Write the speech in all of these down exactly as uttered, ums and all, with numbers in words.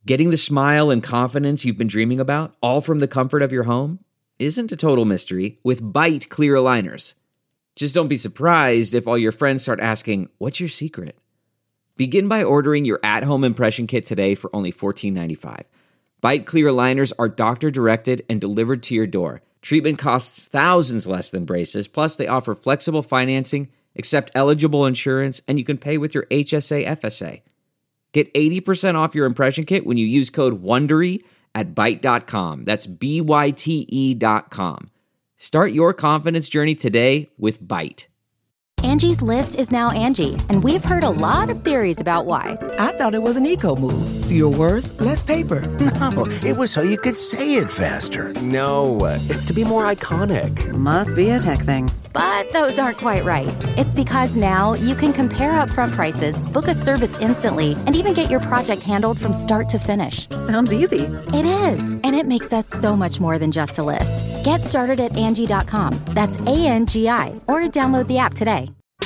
Getting the smile and confidence you've been dreaming about, all from the comfort of your home, isn't a total mystery with Byte clear aligners. Just don't be surprised if all your friends start asking, what's your secret? Begin by ordering your at-home impression kit today for only fourteen ninety-five. Byte clear aligners are doctor-directed and delivered to your door. Treatment costs thousands less than braces, plus they offer flexible financing, accept eligible insurance, and you can pay with your H S A F S A. Get eighty percent off your impression kit when you use code WONDERY at byte dot com. That's B Y T E dot com. Start your confidence journey today with Byte. Angie's List is now Angie, and we've heard a lot of theories about why. I thought it was an eco move. Fewer words, less paper. No, it was so you could say it faster. No, it's to be more iconic. Must be a tech thing. But those aren't quite right. It's because now you can compare upfront prices, book a service instantly, and even get your project handled from start to finish. Sounds easy. It is, and it makes us so much more than just a list. Get started at Angie dot com. That's A N G I, or download the app today.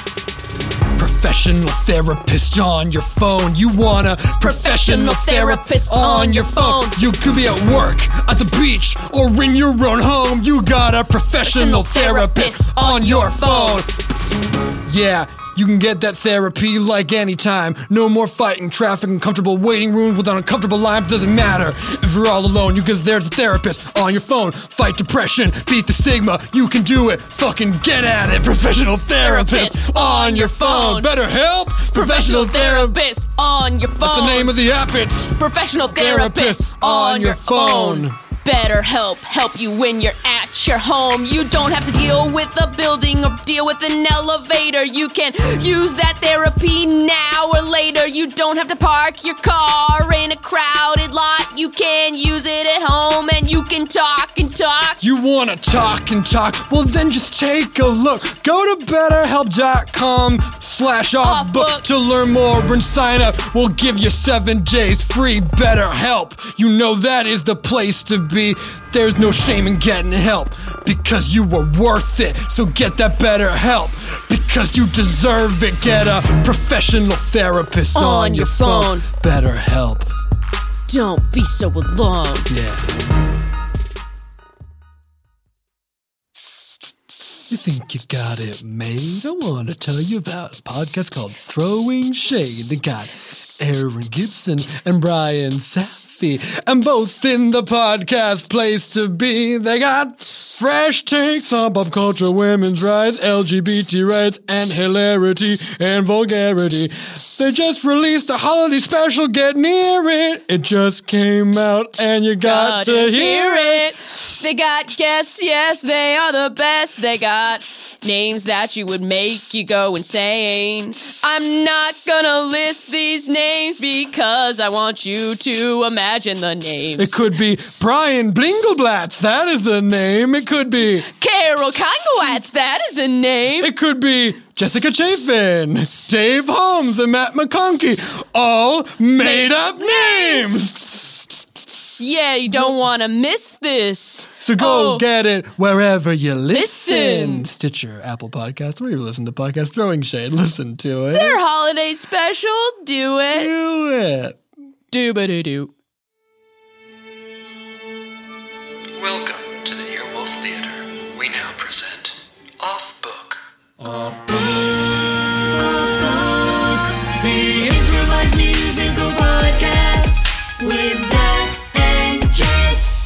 Professional therapist on your phone. You want a professional therapist on your phone. You could be at work, at the beach, or in your own home. You got a professional therapist on your phone. Yeah, you can get that therapy like anytime. No more fighting traffic and comfortable waiting rooms with uncomfortable lines. Doesn't matter if you're all alone, you because there's a therapist on your phone. Fight depression, beat the stigma. You can do it. Fucking get at it. Professional therapist, therapist on your phone. Better help. Professional, professional therapist on your phone. That's the name of the app. It's Professional Therapist, therapist on your phone. phone. Better help help you when you're at your home. You don't have to deal with a building or deal with an elevator. You can use that therapy now or later. You don't have to park your car in a crowded lot. You can use it at home and you can talk and talk. You want to talk and talk? Well, then just take a look. Go to betterhelp.com slash off book to learn more and sign up. We'll give you seven days free BetterHelp. You know that is the place to be. There's no shame in getting help because you were worth it. So get that BetterHelp because you deserve it. Get a professional therapist on, on your phone. phone. BetterHelp. Don't be so alone. Yeah. You think you got it made? I want to tell you about a podcast called Throwing Shade. They got Aaron Gibson and Brian Safi, and both in the podcast place to be. They got fresh takes on pop culture, women's rights, L G B T rights, and hilarity and vulgarity. They just released a holiday special, get near it. It just came out and you got, got to hear it. it. They got guests, yes, they are the best. They got names that you would make you go insane. I'm not gonna list these names because I want you to imagine the names. It could be Brian Blingelblatz, that is a name. It could be Carol Kangowatz, that is a name. It could be Jessica Chafin, Dave Holmes, and Matt McConkey, all made up names. Yeah, you don't want to miss this. So go oh. get it wherever you listen. Listen. Stitcher, Apple Podcasts, where you listen to podcasts. Throwing Shade, listen to it. Their holiday special, do it. Do it. Do-ba-do-do. Welcome to the Earwolf Theater. We now present Off Book. Off Book. Off Book. The improvised musical podcast with Zach and Jess.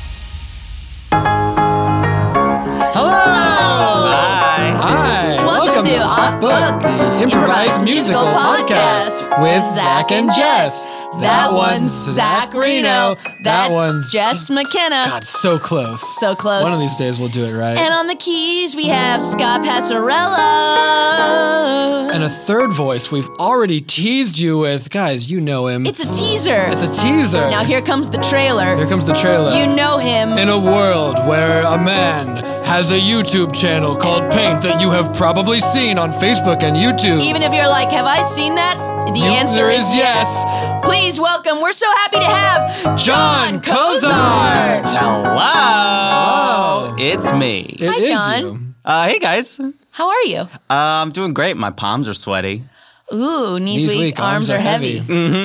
Hello. Hi. Hi. Welcome, Welcome to Off Book, the improvised musical podcast with Zach and Jess. That one's Zach Reno. That's that one's Jess McKenna. God, so close. So close. One of these days we'll do it right. And on the keys we have Scott Passarella. And a third voice we've already teased you with. Guys, you know him. It's a teaser. It's a teaser. Now here comes the trailer. Here comes the trailer. You know him. In a world where a man has a YouTube channel called Paint that you have probably seen on Facebook and YouTube. Even if you're like, have I seen that? The you, answer is yes. yes. Please welcome, we're so happy to have John Cozart. Hello. Hello. It's me. It Hi, is John. You. Uh, hey, guys. How are you? Uh, I'm doing great. My palms are sweaty. Ooh, knees, Knees weak, weak, arms, are heavy.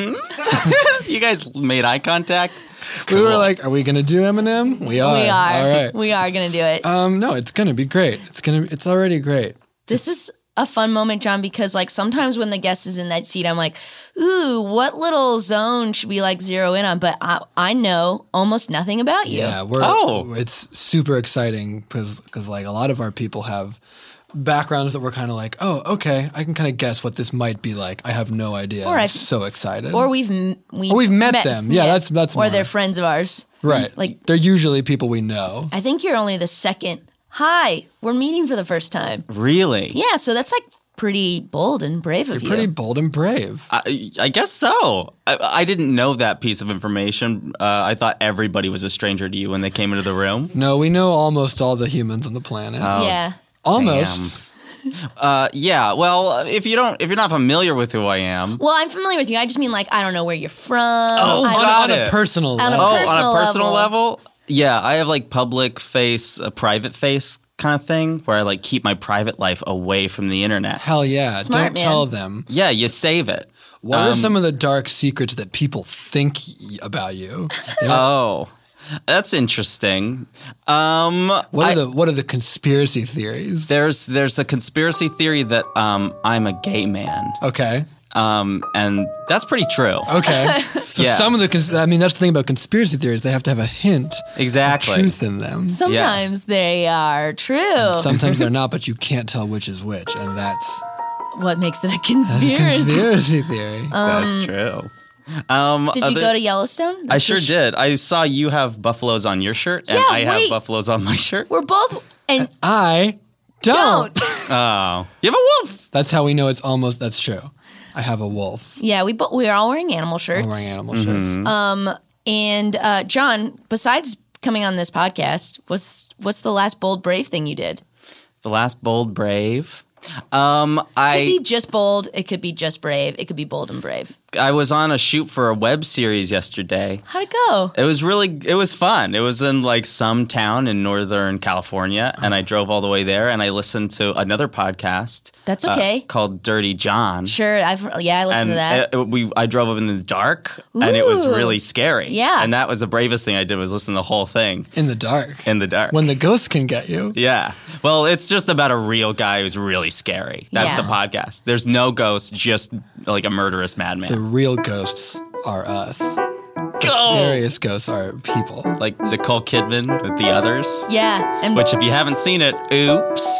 Mm-hmm. You guys made eye contact? We were like, are we going to do Eminem? We are. We are. All right. We are going to do it. Um, no, it's going to be great. It's going to. It's already great. This is a fun moment, John, because like sometimes when the guest is in that seat, I'm like, ooh, what little zone should we like zero in on? But I, I know almost nothing about you. Yeah, we're. Oh. It's super exciting because because like a lot of our people have backgrounds that we're kind of like, oh, okay, I can kind of guess what this might be like. I have no idea. Or I'm I've- so excited. Or we've m- we Or we've met them. Yeah, that's- that's or more. they're friends of ours. right. Like they're usually people we know. I think you're only the second. Hi, we're meeting for the first time. Really? Yeah, so that's like pretty bold and brave of You're you. pretty bold and brave. I, I guess so. I, I didn't know that piece of information. Uh, I thought everybody was a stranger to you when they came into the room. No, we know almost all the humans on the planet. Oh, Yeah. almost. Uh, yeah. Well, if you don't, if you're not familiar with who I am, Well, I'm familiar with you. I just mean like I don't know where you're from. Oh, I- On, got on a it. personal On a level. oh, personal on a personal level. level, yeah, I have like public face, a private face kind of thing where I like keep my private life away from the internet. Hell yeah. Smart, Don't man. tell them. Yeah, you save it. What are Um, some of the dark secrets that people think y- about you? You know, Oh, that's interesting. Um, what are I- the what are the conspiracy theories? there's there's a conspiracy theory that um, I'm a gay man. Okay. Um, and that's pretty true. Okay. So Yeah. some of the cons- I mean that's the thing about conspiracy theories, they have to have a hint Exactly. of truth in them. Sometimes they are true. Sometimes they're not, but you can't tell which is which, and that's, What makes it a that's a conspiracy? conspiracy theory. That's true. Um, Did you other- go to Yellowstone? I That's sure a sh- did. I saw you have buffaloes on your shirt, and Yeah, I have wait. buffaloes on my shirt. We're both and I don't. don't. Oh, you have a wolf. That's how we know it's almost that's true. I have a wolf. Yeah, we bo- we are all wearing animal shirts. I'm wearing animal Mm-hmm. shirts. And uh, John, besides coming on this podcast, what's what's the last bold brave thing you did? The last bold brave. Um, It I could be just bold. It could be just brave. It could be bold and brave. I was on a shoot for a web series yesterday. How'd it go? It was really, it was fun. It was in like some town in Northern California, and I drove all the way there, and I listened to another podcast. That's uh, okay. called Dirty John. Sure, I've yeah, I listened And to that. it- it- we, I drove up in the dark, and it was Ooh. really scary. Yeah. and that was the bravest thing I did was listen to the whole thing In the dark. in the dark. When the ghosts can get you. yeah, well, it's just about a real guy who's really scary. That's Yeah. the podcast. There's no ghosts, just like a murderous The madman. real ghosts are us. The Go! scariest ghosts are people. Like Nicole Kidman with the others. yeah, and Which, if you haven't seen it, oops.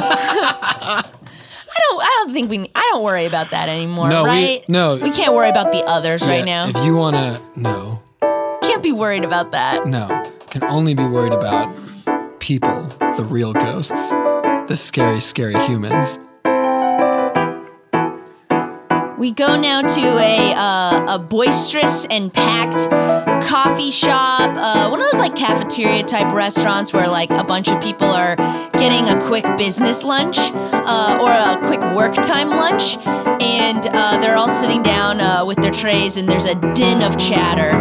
I don't. I don't think we. I don't worry about that anymore. No, we- right? no. we can't worry about the others right Yeah, now. If you want to, no, Can't be worried about that. no. Can only be worried about people, the real ghosts, the scary, scary humans. We go now to a uh, a boisterous and packed coffee shop, uh, one of those like cafeteria type restaurants where like a bunch of people are getting a quick business lunch uh, or a quick work time lunch, and uh, they're all sitting down uh, with their trays, and there's a din of chatter.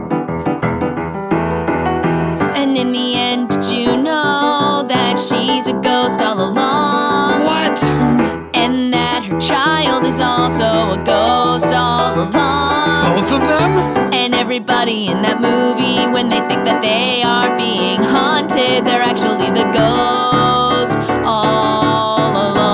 And in the end, did you know that she's a ghost all along? What? And that her child is also a ghost all along. Both of them? And everybody in that movie, when they think that they are being haunted, they're actually the ghost all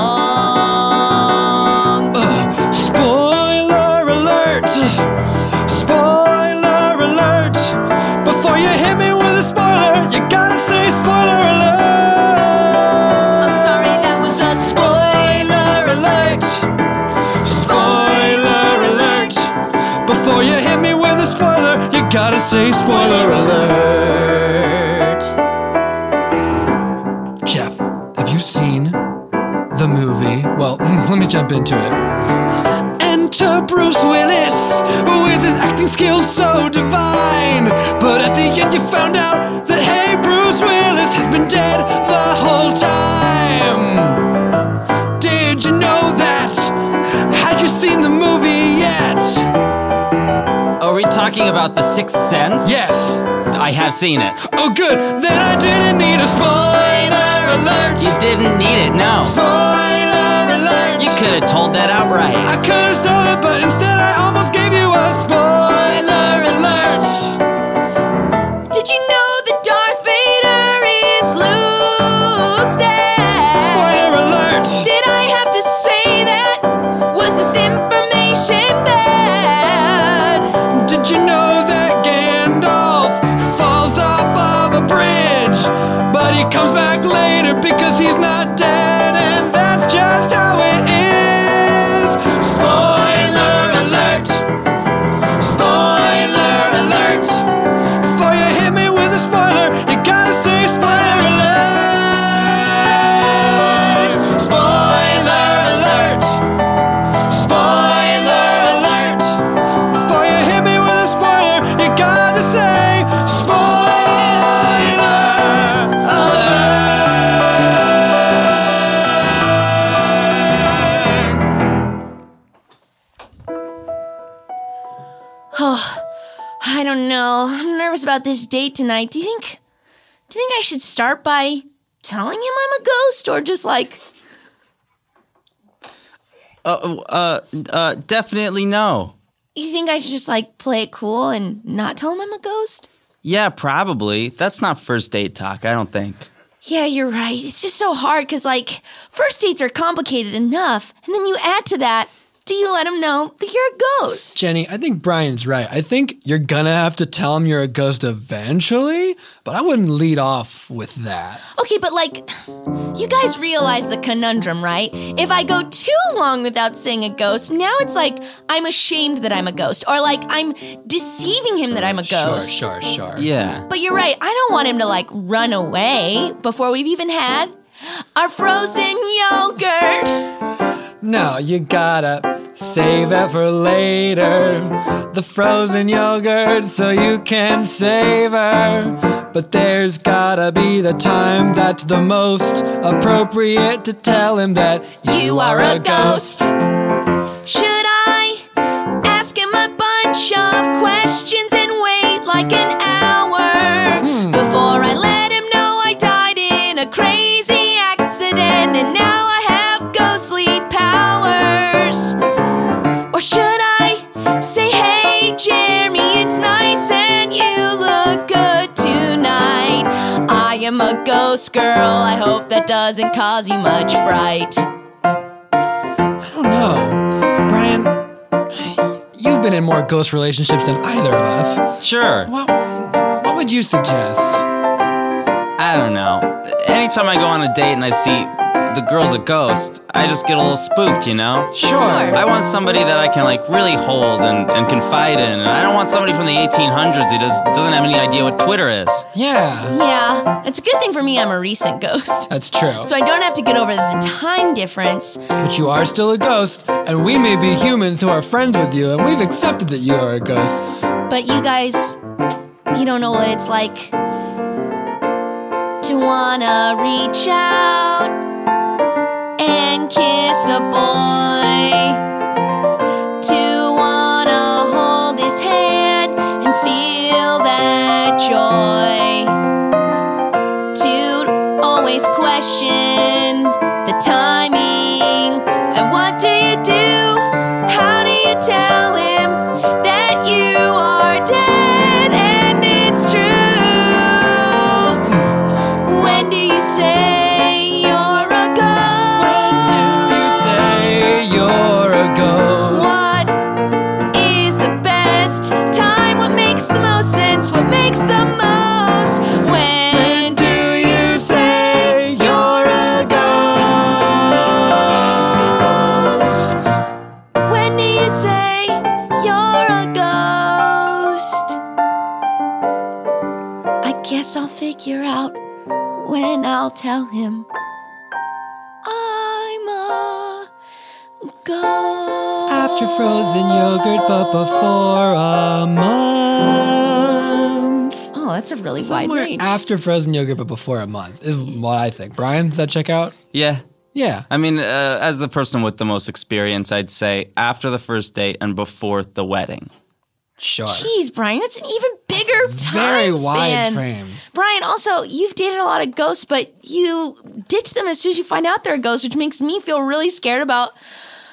along. Ugh. Spoiler alert! Spoiler alert! Before you hit me with a spoiler, you gotta say spoiler alert! I'm sorry, that was a spoiler alert. Spoiler alert! Before you hit me with a spoiler, you gotta say spoiler alert! Jeff, have you seen the movie? Well, let me jump into it. Enter Bruce Willis with his acting skills so divine. But at the end, you found out that, hey, Bruce Willis has been dead the whole time. Did you know that? Had you seen the movie yet? Are we talking about The Sixth Sense? Yes. I have seen it. Oh, good. Then I didn't need a spoiler alert. You didn't need it, no. Spoiler alert. You could have told that outright. I could have sold it, but instead I almost gave you a spoiler alert. Did you know that Darth Vader is Luke's dad? Spoiler alert. Did I have to say that? Was this information bad? Did you know that Gandalf falls off of a bridge, but he comes back later because he's not dead, and that's just how it is. Spoiler alert. Spoiler alert. Before you hit me with a spoiler, you gotta say spoiler alert. Spoiler alert. Spoiler alert. Before you hit me with a spoiler, you gotta say spoiler Oh, I don't know. I'm nervous about this date tonight. Do you think do you think I should start by telling him I'm a ghost, or just like Uh, uh, uh, definitely no. you think I should just like play it cool and not tell him I'm a ghost? Yeah, probably. That's not first date talk, I don't think. Yeah, you're right. It's just so hard because, like, first dates are complicated enough, and then you add to that, do you let him know that you're a ghost? Jenny, I think Brian's right. I think you're gonna have to tell him you're a ghost eventually, but I wouldn't lead off with that. Okay, but, like, you guys realize the conundrum, right? If I go too long without saying a ghost, now it's like I'm ashamed that I'm a ghost, or like I'm deceiving him that I'm a ghost. Sure, sure, sure. Yeah. But you're right, I don't want him to, like, run away before we've even had our frozen yogurt. No, you gotta save it for later. The frozen yogurt so you can savor. But there's gotta be the time that's the most appropriate to tell him that you, You are a ghost. Should I ask him a bunch of questions and wait like an hour before I let him know I died in a crazy accident and now I have ghostly powers? Or should I say, hey Jeremy, it's nice and you look good tonight. I am a ghost girl, I hope that doesn't cause you much fright. I don't know. Brian, you've been in more ghost relationships than either of us. Sure. What, what would you suggest? I don't know. Anytime I go on a date and I see the girl's a ghost, I just get a little spooked, you know? Sure. I want somebody that I can, like, really hold and, and confide in. And I don't want somebody from the eighteen hundreds who does, doesn't have any idea what Twitter is. Yeah. Yeah, it's a good thing for me I'm a recent ghost. That's true. So I don't have to get over the time difference. But you are still a ghost, and we may be humans who are friends with you, and we've accepted that you are a ghost. But you guys, you don't know what it's like to wanna reach out and kiss a boy, to wanna hold his hand and feel that joy, to always question the timing. And what do you do? How do you tell him that you are dead and it's true? When do you say you're a ghost? You're a ghost. What is the best time? What makes the most sense? What makes the most? When do you say you're a ghost? When do you say you're a ghost? I guess I'll figure out when I'll tell him I'm a ghost. After frozen yogurt, but before a month. Oh, that's a really wide Somewhere range. after frozen yogurt, but before a month is what I think. Brian, does that check out? Yeah. Yeah. I mean, uh, as the person with the most experience, I'd say after the first date and before the wedding. Sure. Jeez, Brian, that's an even bigger time Very wide span. frame. Brian, also, you've dated a lot of ghosts, but you ditch them as soon as you find out they're a ghost, which makes me feel really scared about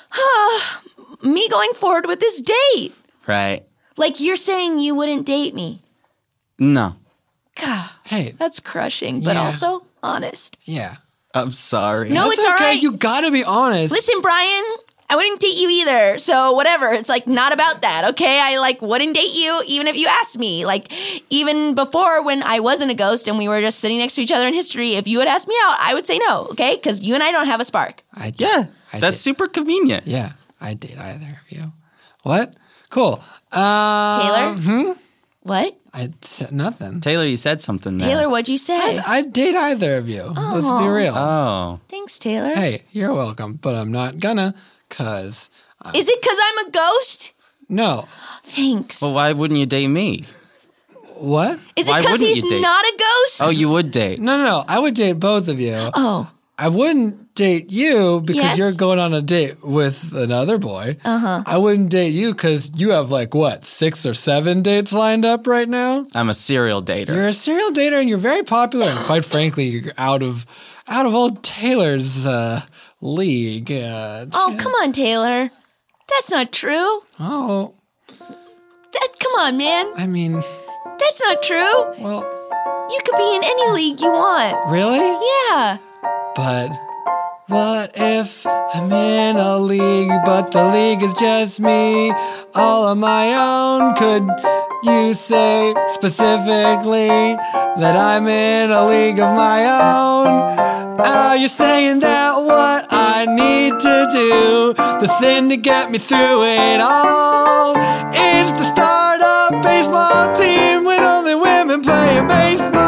Me going forward with this date. Right. Like, you're saying you wouldn't date me. No. God, Hey. that's crushing, but Yeah. also honest. Yeah. I'm sorry. No, That's it's all okay. right. You gotta be honest. Listen, Brian, I wouldn't date you either. So whatever. It's like not about that, okay? I like wouldn't date you even if you asked me. Like even before when I wasn't a ghost and we were just sitting next to each other in history, if you had asked me out, I would say no, okay? Because you and I don't have a spark. I, Yeah, I that's did. super convenient. Yeah, I'd date either of you. What? Cool. Um, Taylor? Hmm? What? I said nothing. Taylor, you said something there. Taylor, what'd you say? I'd, I'd date either of you. Let's be real. Oh. Thanks, Taylor. Hey, you're welcome, but I'm not gonna, cause I'm, Is it because I'm a ghost? no. Thanks. Well, why wouldn't you date me? What? Is it why because wouldn't he's you date? not a ghost? Oh, you would date. No, no, no. I would date both of you. Oh. I wouldn't date you because Yes? you're going on a date with another boy. Uh-huh. I wouldn't date you because you have like what, six or seven dates lined up right now? I'm a serial dater. You're a serial dater and you're very popular, and quite frankly, you're out of out of old Taylor's uh, league. Uh, Oh, come on, Taylor. That's not true. oh, That come on, man. I mean, That's not true. well, You could be in any league you want. really? Yeah. But what if I'm in a league, but the league is just me, all on my own? Could you say specifically that I'm in a league of my own? Are you saying that what I need to do, the thing to get me through it all, is to start a baseball team with only women playing baseball?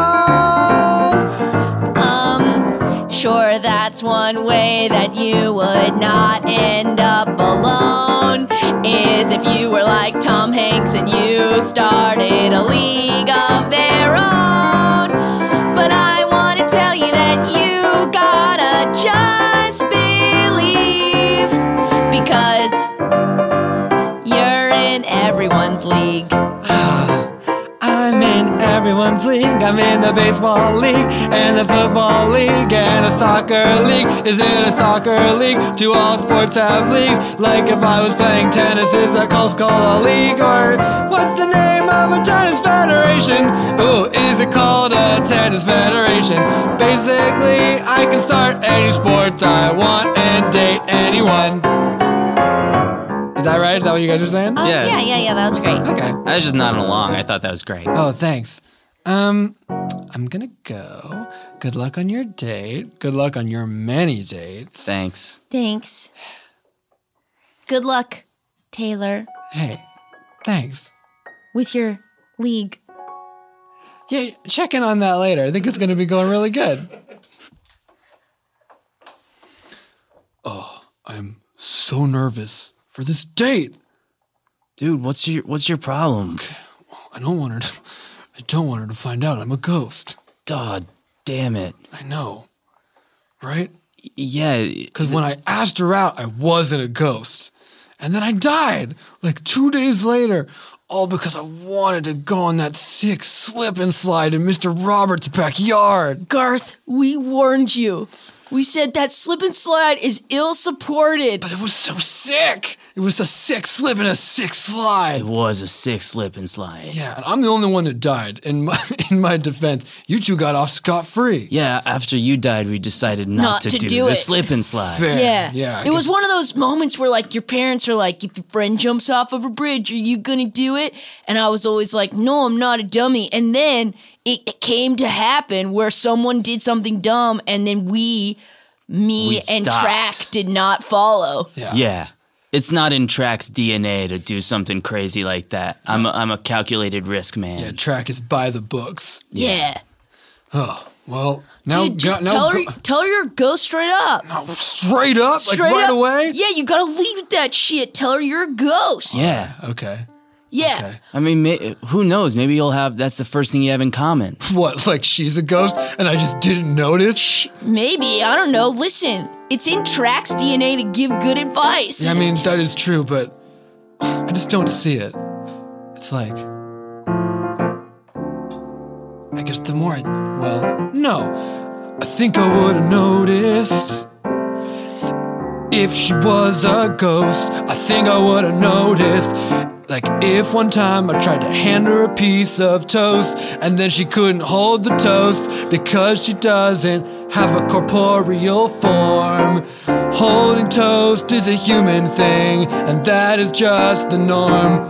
Um, sure, that's one way that you would not end up alone. Is if you were like Tom Hanks and you started a league of their own. But I want to tell you that you gotta just believe, because you're in everyone's league. I'm in everyone's league. I'm in the baseball league and the football league and a soccer league. Is it a soccer league? Do all sports have leagues? Like if I was playing tennis, is that called a league? Or what's the name of a tennis federation? Ooh, is it called a tennis federation? Basically, I can start any sports I want and date anyone. Is that right? Is that what you guys are saying? Uh, yeah. yeah, yeah, yeah, that was great. Okay. I was just nodding along. I thought that was great. Oh, thanks. Um, I'm gonna go. Good luck on your date. Good luck on your many dates. Thanks. Thanks. Good luck, Taylor, Hey, thanks. with your league. Yeah, check in on that later. I think it's gonna be going really good. Oh, I'm so nervous for this date. Dude, what's your what's your problem? I don't want her to, I don't want her to find out I'm a ghost. God damn it. I know. Right? Yeah. Because when I asked her out, I wasn't a ghost. And then I died, like two days later, all because I wanted to go on that sick slip and slide in Mister Roberts' backyard. Garth, we warned you. We said that slip and slide is ill supported. But it was so sick. It was a sick slip and a sick slide. It was a sick slip and slide. Yeah, and I'm the only one that died. In my in my defense, you two got off scot-free. Yeah, after you died, we decided not, Not to, to do, do the it. slip and slide. Fair. Yeah. Yeah, I it was guess- one of those moments where, like, your parents are like, if your friend jumps off of a bridge, are you gonna do it? And I was always like, no, I'm not a dummy. And then it, it came to happen where someone did something dumb, and then we, me We and stopped. Track did not follow. Yeah. Yeah. It's not in Track's D N A to do something crazy like that. I'm a, I'm a calculated risk man. Yeah, Track is by the books. Yeah. Oh, well, now, Dude, just go, now tell her, go- tell her you're a ghost straight up. no, straight up, Straight like right up. away? Yeah, you gotta lead with that shit. Tell her you're a ghost. Yeah. Okay. Yeah. Okay. I mean, may, who knows? Maybe you'll have, that's the first thing you have in common. What, like she's a ghost and I just didn't notice? Maybe, I don't know. Listen, it's in Track's D N A to give good advice. Yeah, I mean, that is true, but I just don't see it. It's like, I guess the more I, well, no. I think I would have noticed if she was a ghost, I think I would have noticed. Like if one time I tried to hand her a piece of toast and then she couldn't hold the toast because she doesn't have a corporeal form. Holding toast is a human thing, and that is just the norm.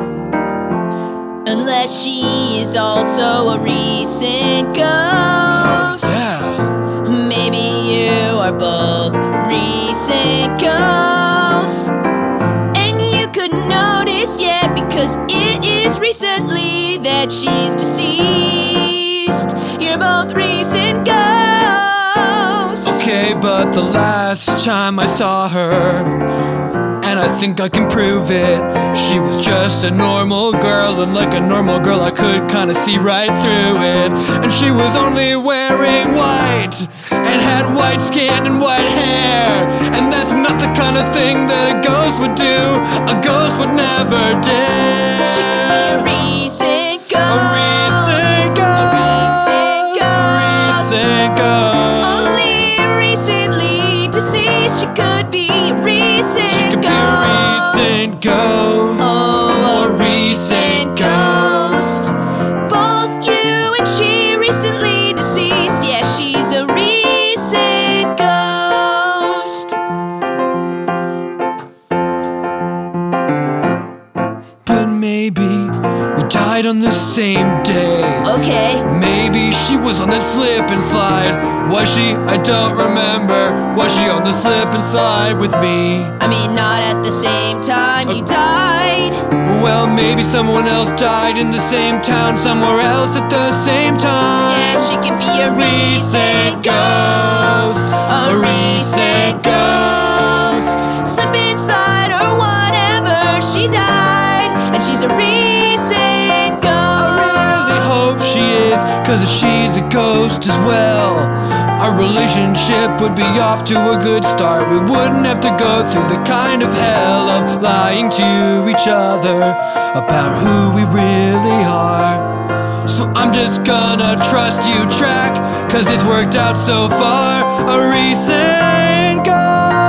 Unless she is also a recent ghost. Yeah. Maybe you are both recent ghosts. And you couldn't notice yet because it is recently that she's deceased. You're both recent ghosts. Okay, but the last time I saw her, and I think I can prove it, she was just a normal girl, and like a normal girl I could kinda see right through it. And she was only wearing white, and had white skin and white hair, and that's not the kind of thing that a ghost would do. A ghost would never dare. She could be a recent ghost. A recent ghost. A recent ghost. A recent ghost. Only recently deceased. She could be a recent She could ghost. be a recent ghost. Oh, a recent ghost. Both you and she recently deceased. Yeah, she's a recent ghost. But maybe we died on the same day. Okay. Maybe she was on that slip and slide. Was she? I don't remember. Was she on the slip and slide with me? I mean, not at the same time you died. Well, maybe someone else died in the same town, somewhere else at the same time. Yeah, she could be a recent ghost. A recent ghost. Slip and slide or whatever. She died, and she's a recent ghost. I really hope she is, cause if she's a ghost as well, our relationship would be off to a good start. We wouldn't have to go through the kind of hell of lying to each other about who we really are. So I'm just gonna trust you, track, cause it's worked out so far. A recent ghost.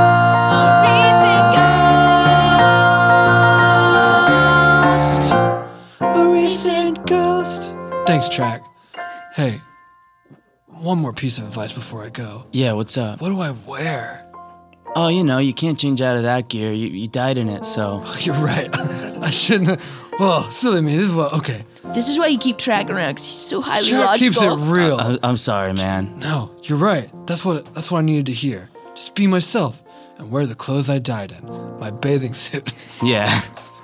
A recent ghost. Thanks, track. Hey, one more piece of advice before I go. Yeah, what's up? What do I wear? Oh, you know, you can't change out of that gear. You, you died in it, so. You're right. I shouldn't have. Oh, silly me. This is what. Okay. This is why you keep track around, because he's so highly Track logical. keeps it real. I, I'm sorry, man. No, you're right. That's what. That's what I needed to hear. Just be myself and wear the clothes I died in. My bathing suit. Yeah.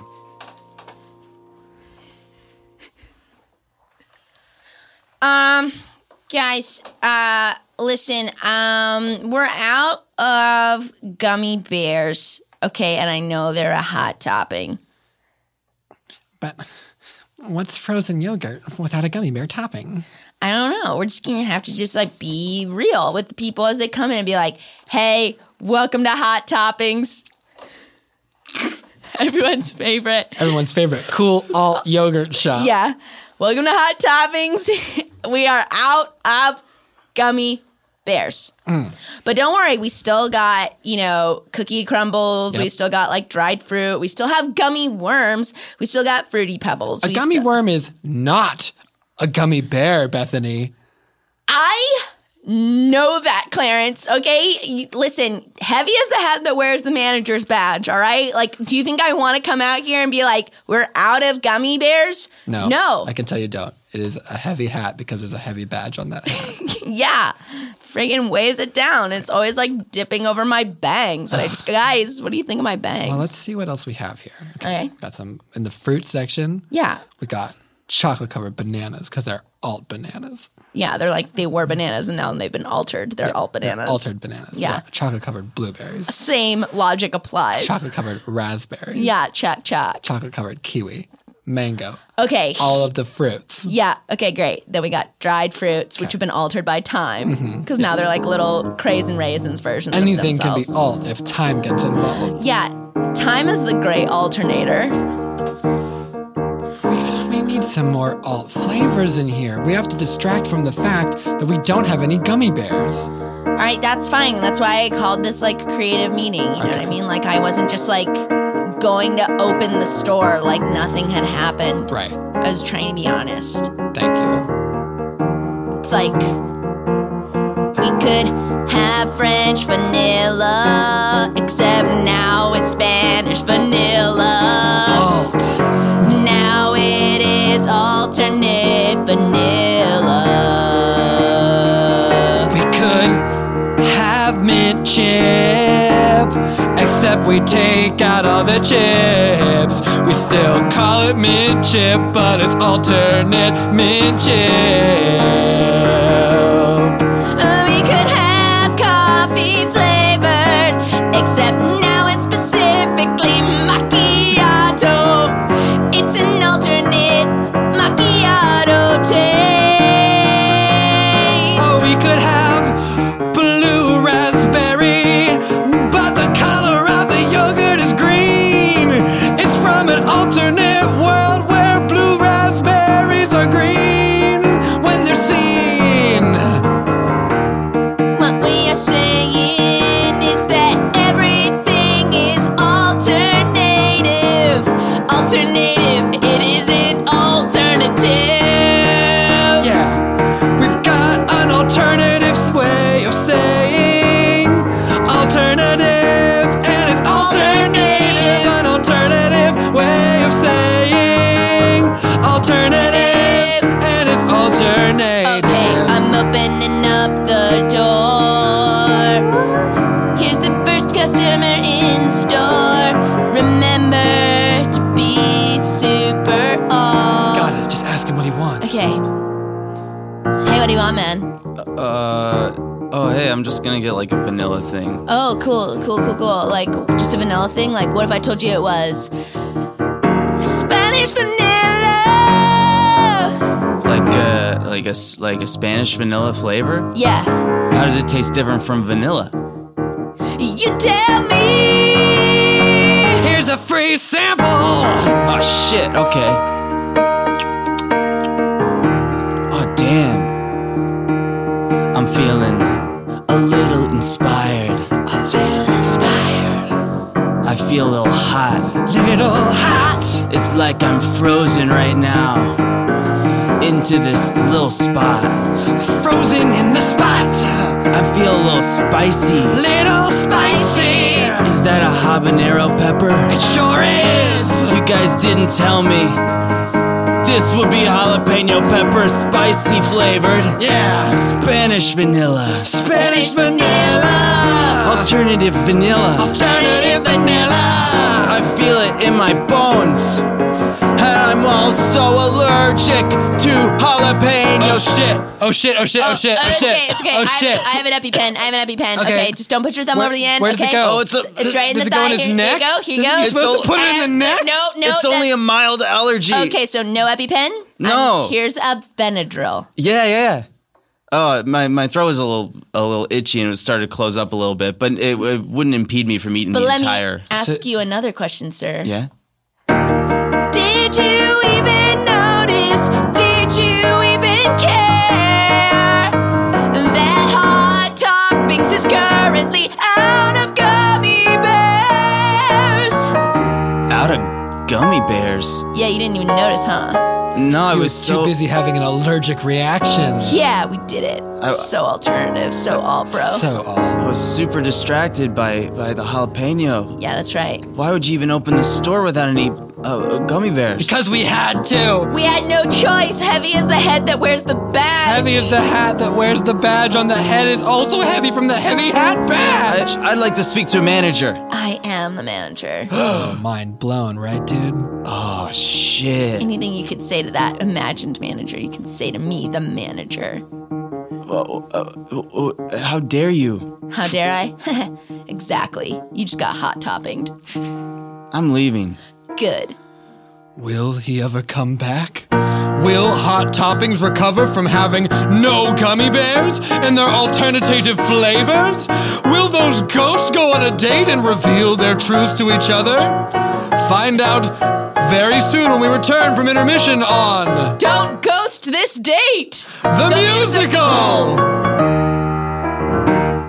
Um, guys, uh, listen, um, we're out of gummy bears, okay, and I know they're a hot topping. But what's frozen yogurt without a gummy bear topping? I don't know. We're just gonna have to just like be real with the people as they come in and be like, "Hey, welcome to Hot Toppings." Everyone's favorite. Everyone's favorite cool alt yogurt shop. Yeah. Welcome to Hot Toppings. We are out of gummy bears. Mm. But don't worry, we still got, you know, cookie crumbles. Yep. We still got like dried fruit. We still have gummy worms. We still got Fruity Pebbles. A we gummy still- worm is not a gummy bear, Bethany. I know that, Clarence, okay? You, listen, heavy as the head that wears the manager's badge, all right? Like, do you think I want to come out here and be like, we're out of gummy bears? No. No. I can tell you don't. It is a heavy hat because there's a heavy badge on that hat. Yeah. Friggin' weighs it down. It's always like dipping over my bangs. And I just, guys, what do you think of my bangs? Well, let's see what else we have here. Okay. Got some in the fruit section. Yeah. We got chocolate covered bananas because they're alt bananas. Yeah, they're like, they were bananas and now they've been altered. They're Yeah, alt bananas. they're altered bananas. Yeah. Chocolate covered blueberries. Same logic applies. Chocolate covered raspberries. Yeah, check, check. Chocolate covered kiwi. Mango. Okay. All of the fruits. Yeah. Okay, great. Then we got dried fruits, which have been altered by time because Mhm. now they're like little craze and raisins versions Anything of can be themselves. alt if time gets involved. Yeah. Time is the great alternator. We need some more alt flavors in here. We have to distract from the fact that we don't have any gummy bears. All right, that's fine. That's why I called this like a creative meeting. You know Okay. what I mean? Like I wasn't just like going to open the store like nothing had happened. Right. I was trying to be honest. Thank you. It's like we could have French vanilla, except now it's Spanish vanilla. Alt. Now it is alternate vanilla. We could have mint chip, except we take out all the chips. We still call it mint chip, but it's alternate mint chip. We could have coffee flavored, except now it's specifically macchiato. It's an alternate macchiato taste. Oh, we could have blue raspberry, but the color of the yogurt is green. It's from an alternate world where blue raspberries are green when they're seen. What we are saying is that everything is alternative. Alternative, it isn't alternative. Yeah, we've got an alternative way of saying alternative, and it's alternative. An alternative way of saying alternative, and it's alternative. Okay, I'm opening up the door. Here's the first customer in store. Remember to be super aw. Got it. Just ask him what he wants. Okay. Hey, what do you want, man? Uh, oh, hey, I'm just gonna get like a vanilla thing. Oh, cool, cool, cool, cool. Like, just a vanilla thing? Like, what if I told you it was Spanish vanilla? Like a, like a, s- like a Spanish vanilla flavor? Yeah. How does it taste different from vanilla? You tell me. Here's a free sample. Oh, shit, okay. Oh, damn. I'm feeling a little inspired. A little inspired. I feel a little hot. Little hot. It's like I'm frozen right now into this little spot. Frozen in the spot. I feel a little spicy. Little spicy. Is that a habanero pepper? It sure is. You guys didn't tell me this would be jalapeno pepper, spicy flavored. Yeah. Spanish vanilla. Spanish vanilla. Alternative vanilla. Alternative vanilla. I feel it in my bones. And I'm also allergic to jalapeno. Oh shit. Oh shit. Oh shit. Oh shit. Oh it's shit. okay, it's okay. Oh I, shit. Have, I have an EpiPen. I have an EpiPen. Okay. Okay. just don't put your thumb Where- over the end. where does it okay? go? Oh, it's a- it's right in does the it go thigh. in his Here, neck? Here you go. Here you Does go. he supposed to put it in the neck? No, no. It's only a that's- mild allergy. Okay, so no EpiPen? No. Um, here's a Benadryl. Yeah, yeah. Oh, my, my throat was a little a little itchy and it started to close up a little bit, but it, it wouldn't impede me from eating But the let entire. me ask you another question, sir. Yeah. Did you even notice? Did you even care that Hot Toppings is currently out of gummy bears? Out of gummy bears. Yeah, you didn't even notice, huh? No, I He was, was so too busy having an allergic reaction. Yeah, we did it. So alternative, so all bro. So all. I was super distracted by by the jalapeno. Yeah, that's right. Why would you even open the store without any uh, gummy bears? Because we had to. We had no choice. Heavy as the head that wears the badge. Heavy as the hat that wears the badge on the head is also heavy from the heavy hat badge. I, I'd like to speak to a manager. I am the manager. Oh, mind blown, right, dude? Oh shit. Anything you could say to that imagined manager, you can say to me, the manager. Uh, uh, uh, how dare you? How dare I? Exactly. You just got hot toppinged. I'm leaving. Good. Will he ever come back? Will Hot Toppings recover from having no gummy bears and their alternative flavors? Will those ghosts go on a date and reveal their truths to each other? Find out very soon when we return from intermission on Don't Ghost This Date! The, the musical! musical!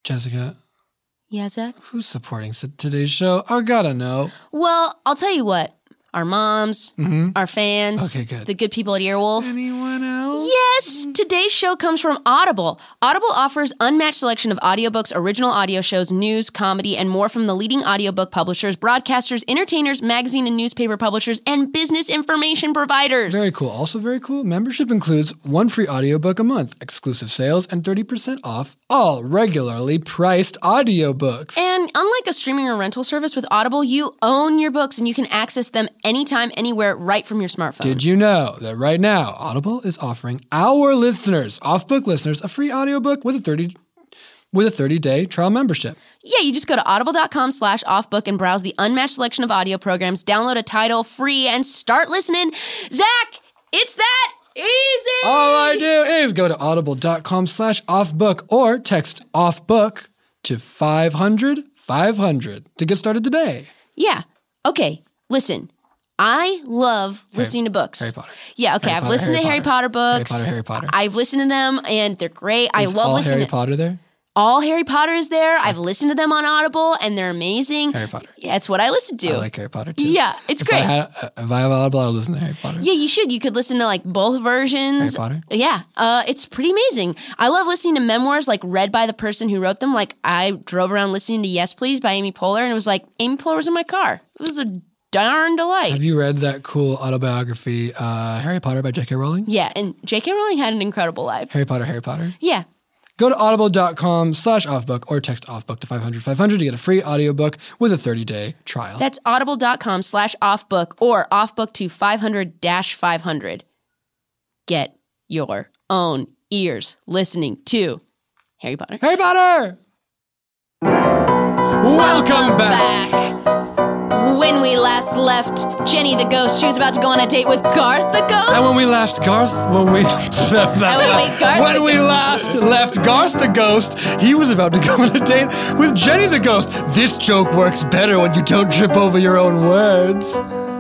Jessica, Yeah, Zach? who's supporting s- today's show? I gotta know. Well, I'll tell you what. Our moms, Mhm. our fans, Okay, good. the good people at Earwolf. Anyone else? Yes, today's show comes from Audible. Audible offers unmatched selection of audiobooks, original audio shows, news, comedy, and more from the leading audiobook publishers, broadcasters, entertainers, magazine and newspaper publishers, and business information providers. Very cool. Also very cool. Membership includes one free audiobook a month, exclusive sales, and thirty percent off all regularly priced audiobooks. And unlike a streaming or rental service with Audible, you own your books and you can access them anytime, anywhere, right from your smartphone. Did you know that right now Audible is offering our listeners, off-book listeners, a free audiobook with a thirty with a thirty-day trial membership? Yeah, you just go to audible.com slash offbook and browse the unmatched selection of audio programs, download a title free, and start listening. Zach, it's that easy! All I do is go to audible.com slash offbook or text offbook to five hundred five hundred to get started today. Yeah, okay, listen. I love listening to books. Harry Potter. Yeah, okay, Harry I've Potter, listened Harry to Harry Potter books. Harry Potter, Harry Potter. I've listened to them, and they're great. I Is love all listening Harry to Potter there? All Harry Potter is there. I've listened to them on Audible, and they're amazing. Harry Potter. Yeah, that's what I listen to. I like Harry Potter too. Yeah, it's if great. I had, uh, if I have Audible, I'll listen to Harry Potter. Yeah, you should. You could listen to like both versions. Harry Potter? Yeah, uh, it's pretty amazing. I love listening to memoirs like read by the person who wrote them. Like I drove around listening to Yes Please by Amy Poehler, and it was like Amy Poehler was in my car. It was a darn delight. Have you read that cool autobiography, uh, Harry Potter by J K Rowling? Yeah, and J K Rowling had an incredible life. Harry Potter, Harry Potter. Yeah. Go to audible.com slash offbook or text offbook to five hundred five hundred to get a free audiobook with a thirty-day trial. That's audible.com slash offbook or offbook to five hundred dash five hundred. Get your own ears listening to Harry Potter. Harry Potter! Welcome back. back. When we last left Jenny the ghost, she was about to go on a date with Garth the ghost. And when we left Garth, when we wait, Garth when the we ghost. last left Garth the ghost, he was about to go on a date with Jenny the ghost. This joke works better when you don't trip over your own words.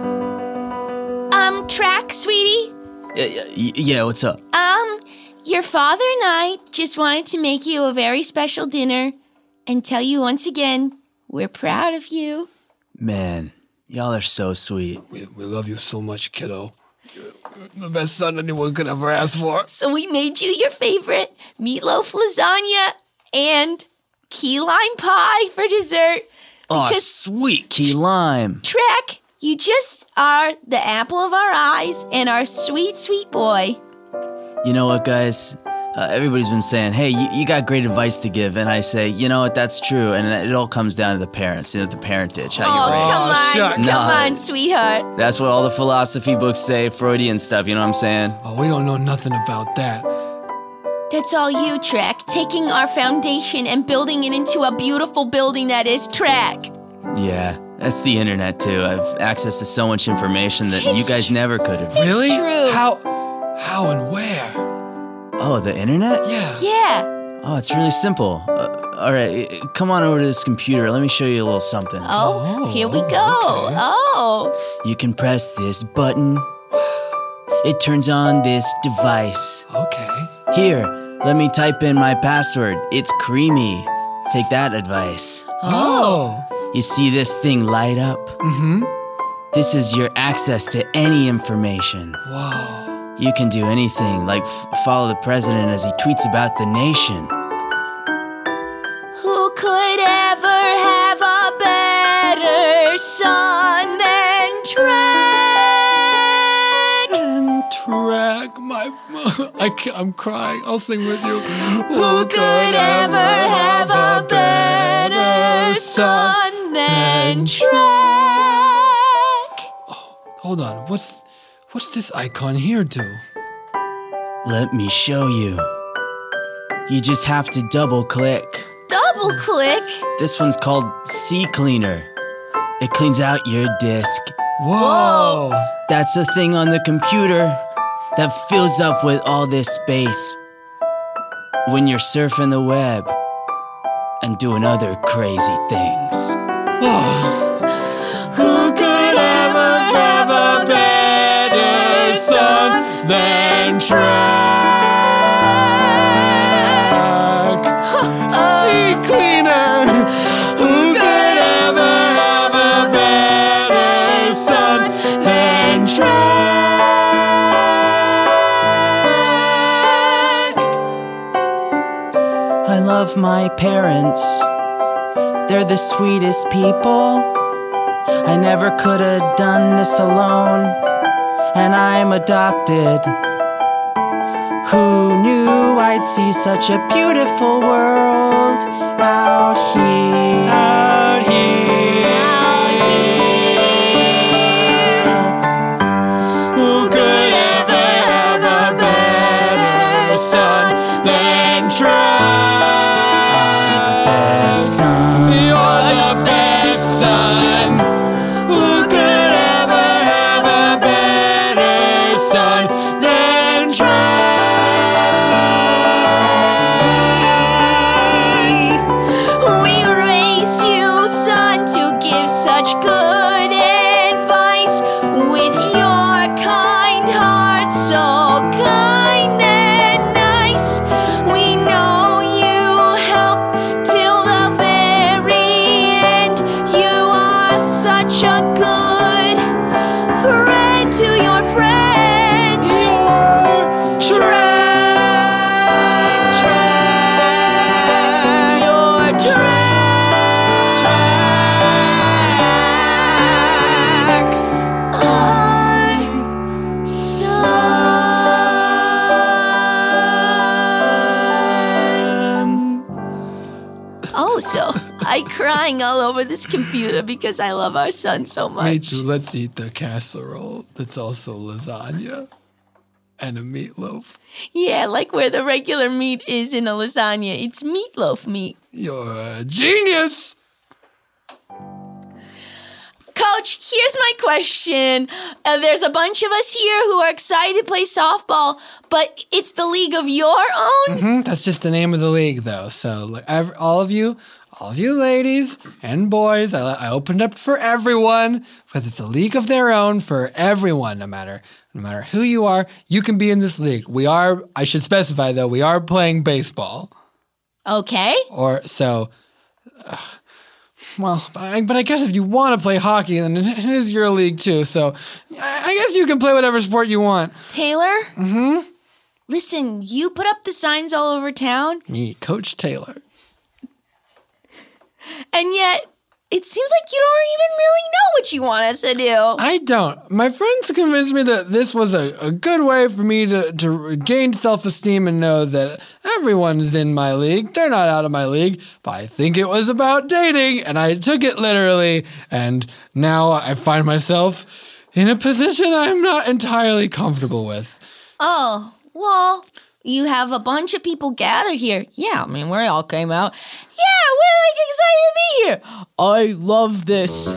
Um, track, sweetie. Yeah, yeah, what's up? Um, your father and I just wanted to make you a very special dinner and tell you once again, we're proud of you. Man, y'all are so sweet. We, we love you so much, kiddo. You're the best son anyone could ever ask for. So we made you your favorite meatloaf lasagna and key lime pie for dessert. Aw, Because sweet key lime. Trek, you just are the apple of our eyes and our sweet, sweet boy. You know what, guys? Uh, everybody's been saying, hey, you, you got great advice to give. And I say, you know what, that's true. And it all comes down to the parents, you know, the parentage, how Oh, you raise. come on, shut- come Nah. on, sweetheart. That's what all the philosophy books say, Freudian stuff, you know what I'm saying? Oh, we don't know nothing about that. That's all you, Trek, taking our foundation and building it into a beautiful building that is Trek. Yeah, that's the internet, too. I've access to so much information that you It's guys tr- never could have. Really? true. How, how and where? Oh, the internet? Yeah. Yeah. Oh, it's really simple. Uh, all right, come on over to this computer. Let me show you a little something. Oh, Oh, here we go. okay. Oh. You can press this button. It turns on this device. Okay. Here, let me type in my password. It's creamy. Take that advice. Oh. You see this thing light up? Mm-hmm. This is your access to any information. Whoa. You can do anything, like f- follow the president as he tweets about the nation. Who could ever have a better son than Trek? And track my... I can't, I'm crying. I'll sing with you. Who could ever have a better son than Trek? Hold on. What's what's this icon here do? Let me show you. You just have to double click. Double click? This one's called C Cleaner. It cleans out your disk. Whoa. That's a thing on the computer that fills up with all this space when you're surfing the web and doing other crazy things. Who could ever have a better son than Track? Uh, C Cleaner. love my parents. They're the sweetest people. I never could have done this alone, and I'm adopted. Who knew I'd see such a beautiful world out here? Out here. Out here. Who could ever have a better son than Trey? The best son. You're the best son. Who could ever have a better son than Trey? Good advice with your kind heart, so kind and nice. We know you help till the very end. You are such a good friend to your friends. You're Trey. You're Trey. So I'm crying all over this computer because I love our son so much. Me too. Let's eat the casserole that's also lasagna and a meatloaf. Yeah, like where the regular meat is in a lasagna. It's meatloaf meat. You're a genius! Coach, here's my question. Uh, there's a bunch of us here who are excited to play softball, but it's the league of your own? Mm-hmm. That's just the name of the league, though. So like, every, all of you, all of you ladies and boys, I, I opened up for everyone because it's a league of their own for everyone, no matter no matter who you are. You can be in this league. We are, I should specify, though, we are playing baseball. Okay. Or so... Uh, Well, but I, but I guess if you want to play hockey, then it is your league too. So I guess you can play whatever sport you want. Taylor? Mm-hmm. Listen, you put up the signs all over town. Me, Coach Taylor. And yet, it seems like you don't even really know what you want us to do. I don't. My friends convinced me that this was a, a good way for me to, to gain self-esteem and know that everyone is in my league. They're not out of my league, but I think it was about dating, and I took it literally, and now I find myself in a position I'm not entirely comfortable with. Oh, well, you have a bunch of people gathered here. Yeah, I mean, we all came out. Yeah, we're like excited to be here. I love this.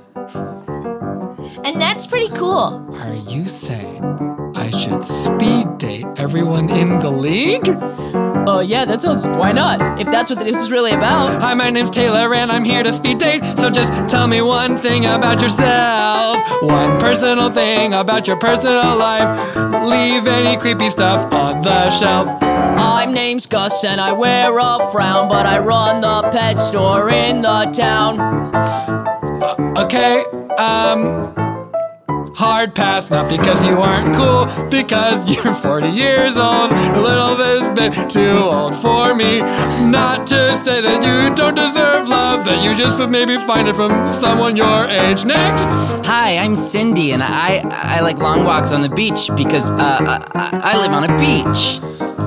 And that's pretty cool. Are you saying I should speed date everyone in the league? Oh, uh, yeah, that sounds... Why not? If that's what this is really about. Hi, my name's Taylor, and I'm here to speed date. So just tell me one thing about yourself. One personal thing about your personal life. Leave any creepy stuff on the shelf. I'm name's Gus, and I wear a frown, but I run the pet store in the town. Uh, okay, um... hard pass, not because you aren't cool, because you're forty years old. A little bit's been too old for me. Not to say that you don't deserve love, that you just would maybe find it from someone your age. Next! Hi, I'm Cindy, and I I like long walks on the beach because uh, I, I live on a beach.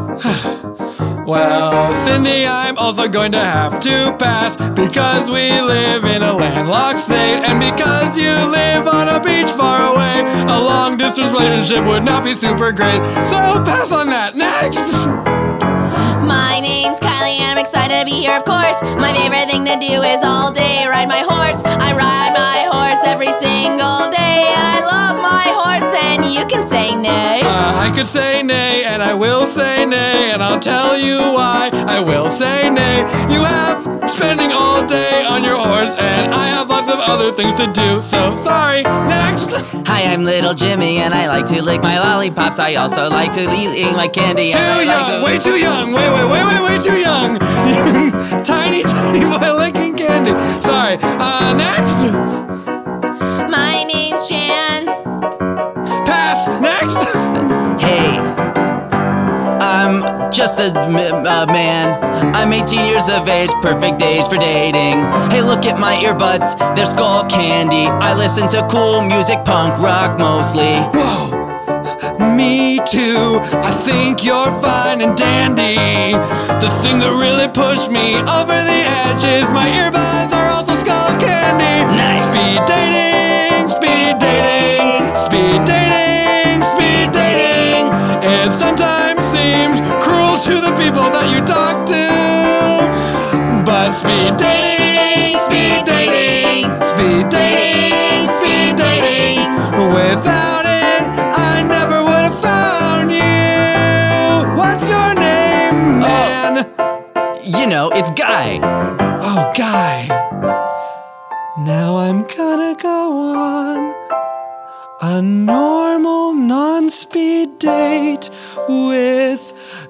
Well, Cindy, I'm also going to have to pass because we live in a landlocked state, and because you live on a beach far away, a long-distance relationship would not be super great. So pass on that. Next! My name's Kylie, and I'm excited to be here, of course. My favorite thing to do is all day ride my horse. I ride my horse every single day, and I love my horse, and you can say nay. Uh, I could say nay, and I will say nay, and I'll tell you why I will say nay. You have spending all day on your horse, and I have lots of other things to do, so sorry. Next! Hi, I'm Little Jimmy, and I like to lick my lollipops. I also like to eat my candy. Too and young, like to... way too young, wait, wait, wait, wait, way too young. Tiny, tiny boy licking candy. Sorry. Uh, next. My name's Jan. Pass. Next. Hey, I'm just a m- uh, man. I'm eighteen years of age, perfect age for dating. Hey, look at my earbuds, they're skull candy. I listen to cool music, punk rock mostly. Whoa, me too. I think you're fine and dandy. The thing that really pushed me over the edge is my earbuds are also skull candy. Nice. Speed dating, speed dating, speed dating, speed dating. It sometimes seems cruel to the people that you talk to. But speed dating, speed dating, speed dating, speed dating. Without it, I never would have found you. What's your name, man? Oh, you know, it's Guy. Oh, Guy. Now I'm gonna go on a normal, non-speed date with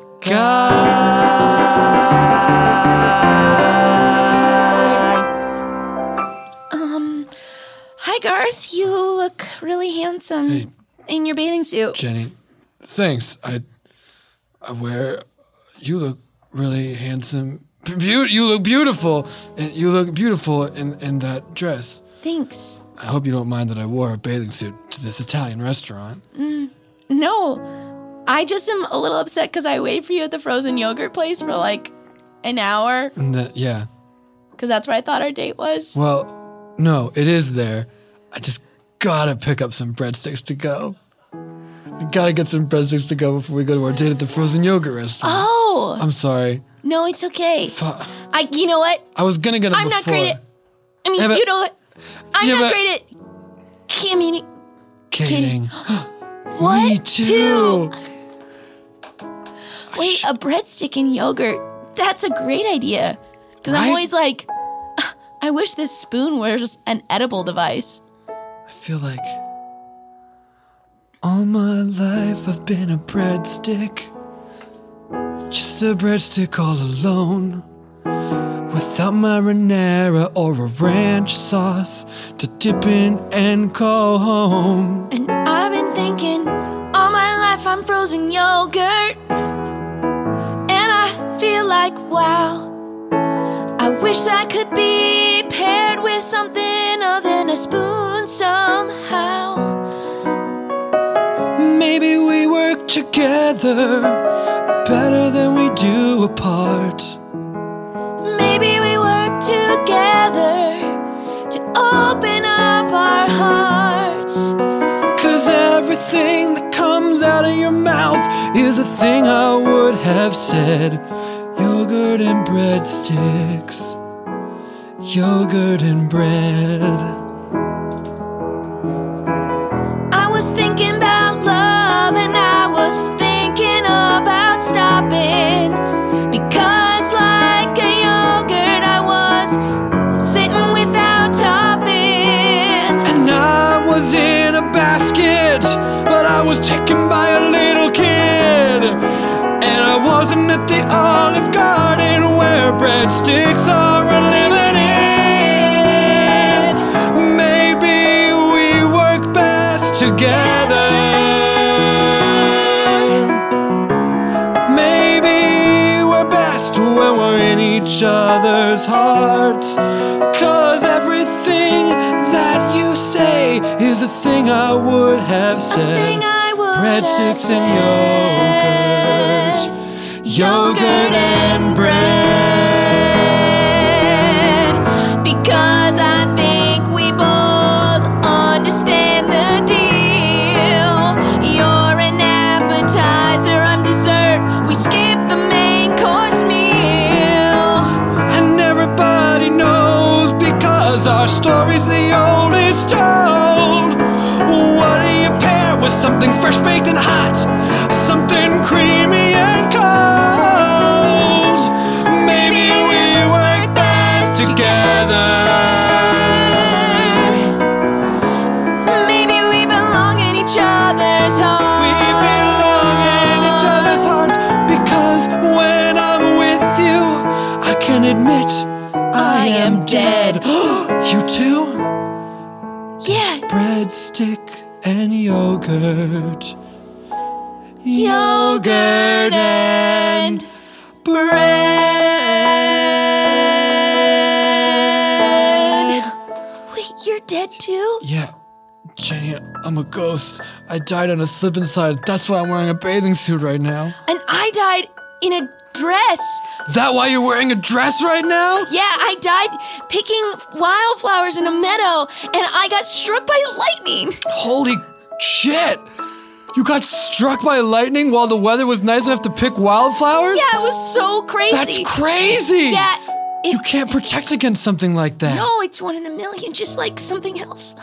Guy. Um, hi Garth, you look really handsome Hey. in your bathing suit. Jenny, thanks. I, I wear. You look really handsome. Be- you look beautiful, and you look beautiful in, in that dress. Thanks. I hope you don't mind that I wore a bathing suit to this Italian restaurant. Mm, no, I just am a little upset because I waited for you at the frozen yogurt place for like an hour. And that, yeah. Because that's where I thought our date was. Well, no, it is there. I just gotta pick up some breadsticks to go. I gotta get some breadsticks to go before we go to our date at the frozen yogurt restaurant. Oh. I'm sorry. No, it's okay. Fu- I, you know what? I was gonna get them I'm before. not great at. I mean, Yeah, but- you know what? I'm Yeah, not but- great at. Communi- Kidding. What? Me too. Wait, a breadstick and yogurt. That's a great idea. Because I'm Right? always like, "Ugh, I wish this spoon was an edible device. I feel like all my life I've been a breadstick. Just a breadstick all alone. Without marinara or a ranch sauce to dip in and go home. And I've been thinking all my life I'm frozen yogurt. And I feel like, wow, I wish I could be paired with something other than a spoon somehow. Maybe we work together better than we do apart. Maybe we work together to open up our hearts. Cause everything that comes out of your mouth is a thing I would have said. Yogurt and breadsticks. Yogurt and bread. I was thinking about love and I was thinking about stopping. Because like a yogurt I was sitting without topping. And I was in a basket, but I was taken by a little kid. And I wasn't at the Olive Garden where breadsticks are unlimited. Maybe we work best together. Maybe we're best when we're in each other's hearts. Cause everything that you say is a thing I would have said. Breadsticks and yogurt. Yogurt and bread. Because I think we both understand the deal. You're an appetizer, I'm dessert. We skip the main course meal. And everybody knows because our story's the oldest told. What do you pair with something fresh baked and hot? Something creamy and cold. Maybe we work best together. Maybe we belong in each other's hearts. We belong in each other's hearts. Because when I'm with you, I can admit I am dead. You too? Yeah. Breadstick and yogurt. yogurt and bread. Wait, you're dead too? Yeah. Jenny, I'm a ghost. I died on a slip and slide. That's why I'm wearing a bathing suit right now. And I died in a dress. That why you're wearing a dress right now? Yeah, I died picking wildflowers in a meadow, and I got struck by lightning. Holy shit! You got struck by lightning while the weather was nice enough to pick wildflowers? Yeah, it was so crazy. That's crazy! Yeah. It, you can't protect against something like that. No, it's one in a million, just like something else.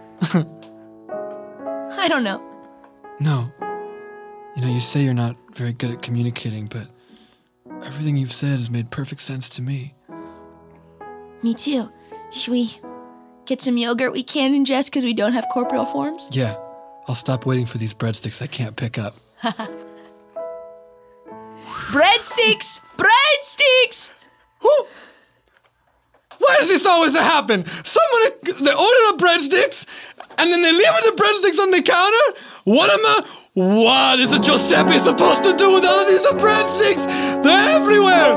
I don't know. No. You know, you say you're not very good at communicating, but everything you've said has made perfect sense to me. Me too. Should we get some yogurt we can't ingest because we don't have corporeal forms? Yeah. I'll stop waiting for these breadsticks I can't pick up. Breadsticks! Breadsticks! Who? Why does this always happen? Someone, they order the breadsticks, and then they leave the breadsticks on the counter? What am I... What is a Giuseppe supposed to do with all of these breadsticks? They're everywhere!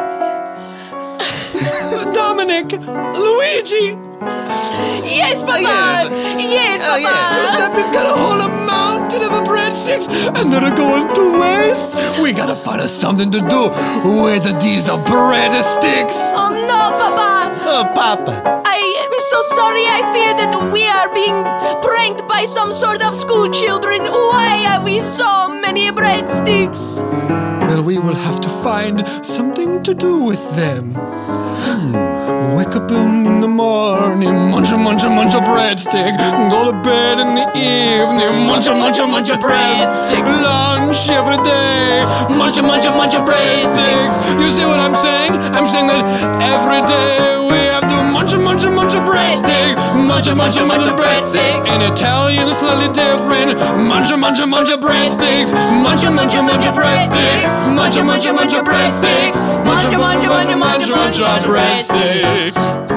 Dominic! Luigi! Yes, Papa! Yes, Papa! Giuseppe's got a whole mountain of breadsticks, and they're going to waste. We gotta find us something to do with these breadsticks. Oh no, Papa! Oh, Papa. I am so sorry. I fear that we are being pranked by some sort of school children. Why have we so many breadsticks? Well, we will have to find something to do with them. Hmm. Wake up in the morning, munch a munch a munch a breadstick. Go to bed in the evening, munch a munch a munch a breadsticks. Lunch every day, munch a munch a munch a breadsticks. You see what I'm saying? I'm saying that every day we have to munch a munch a munch a breadsticks. Munch a munch a munch a breadsticks. In Italian it's slightly different. Munch a munch a munch a breadsticks. Munch a munch a munch a breadsticks. Munch a munch a munch a breadsticks. Munch a munch a munch a munch a munch a breadsticks.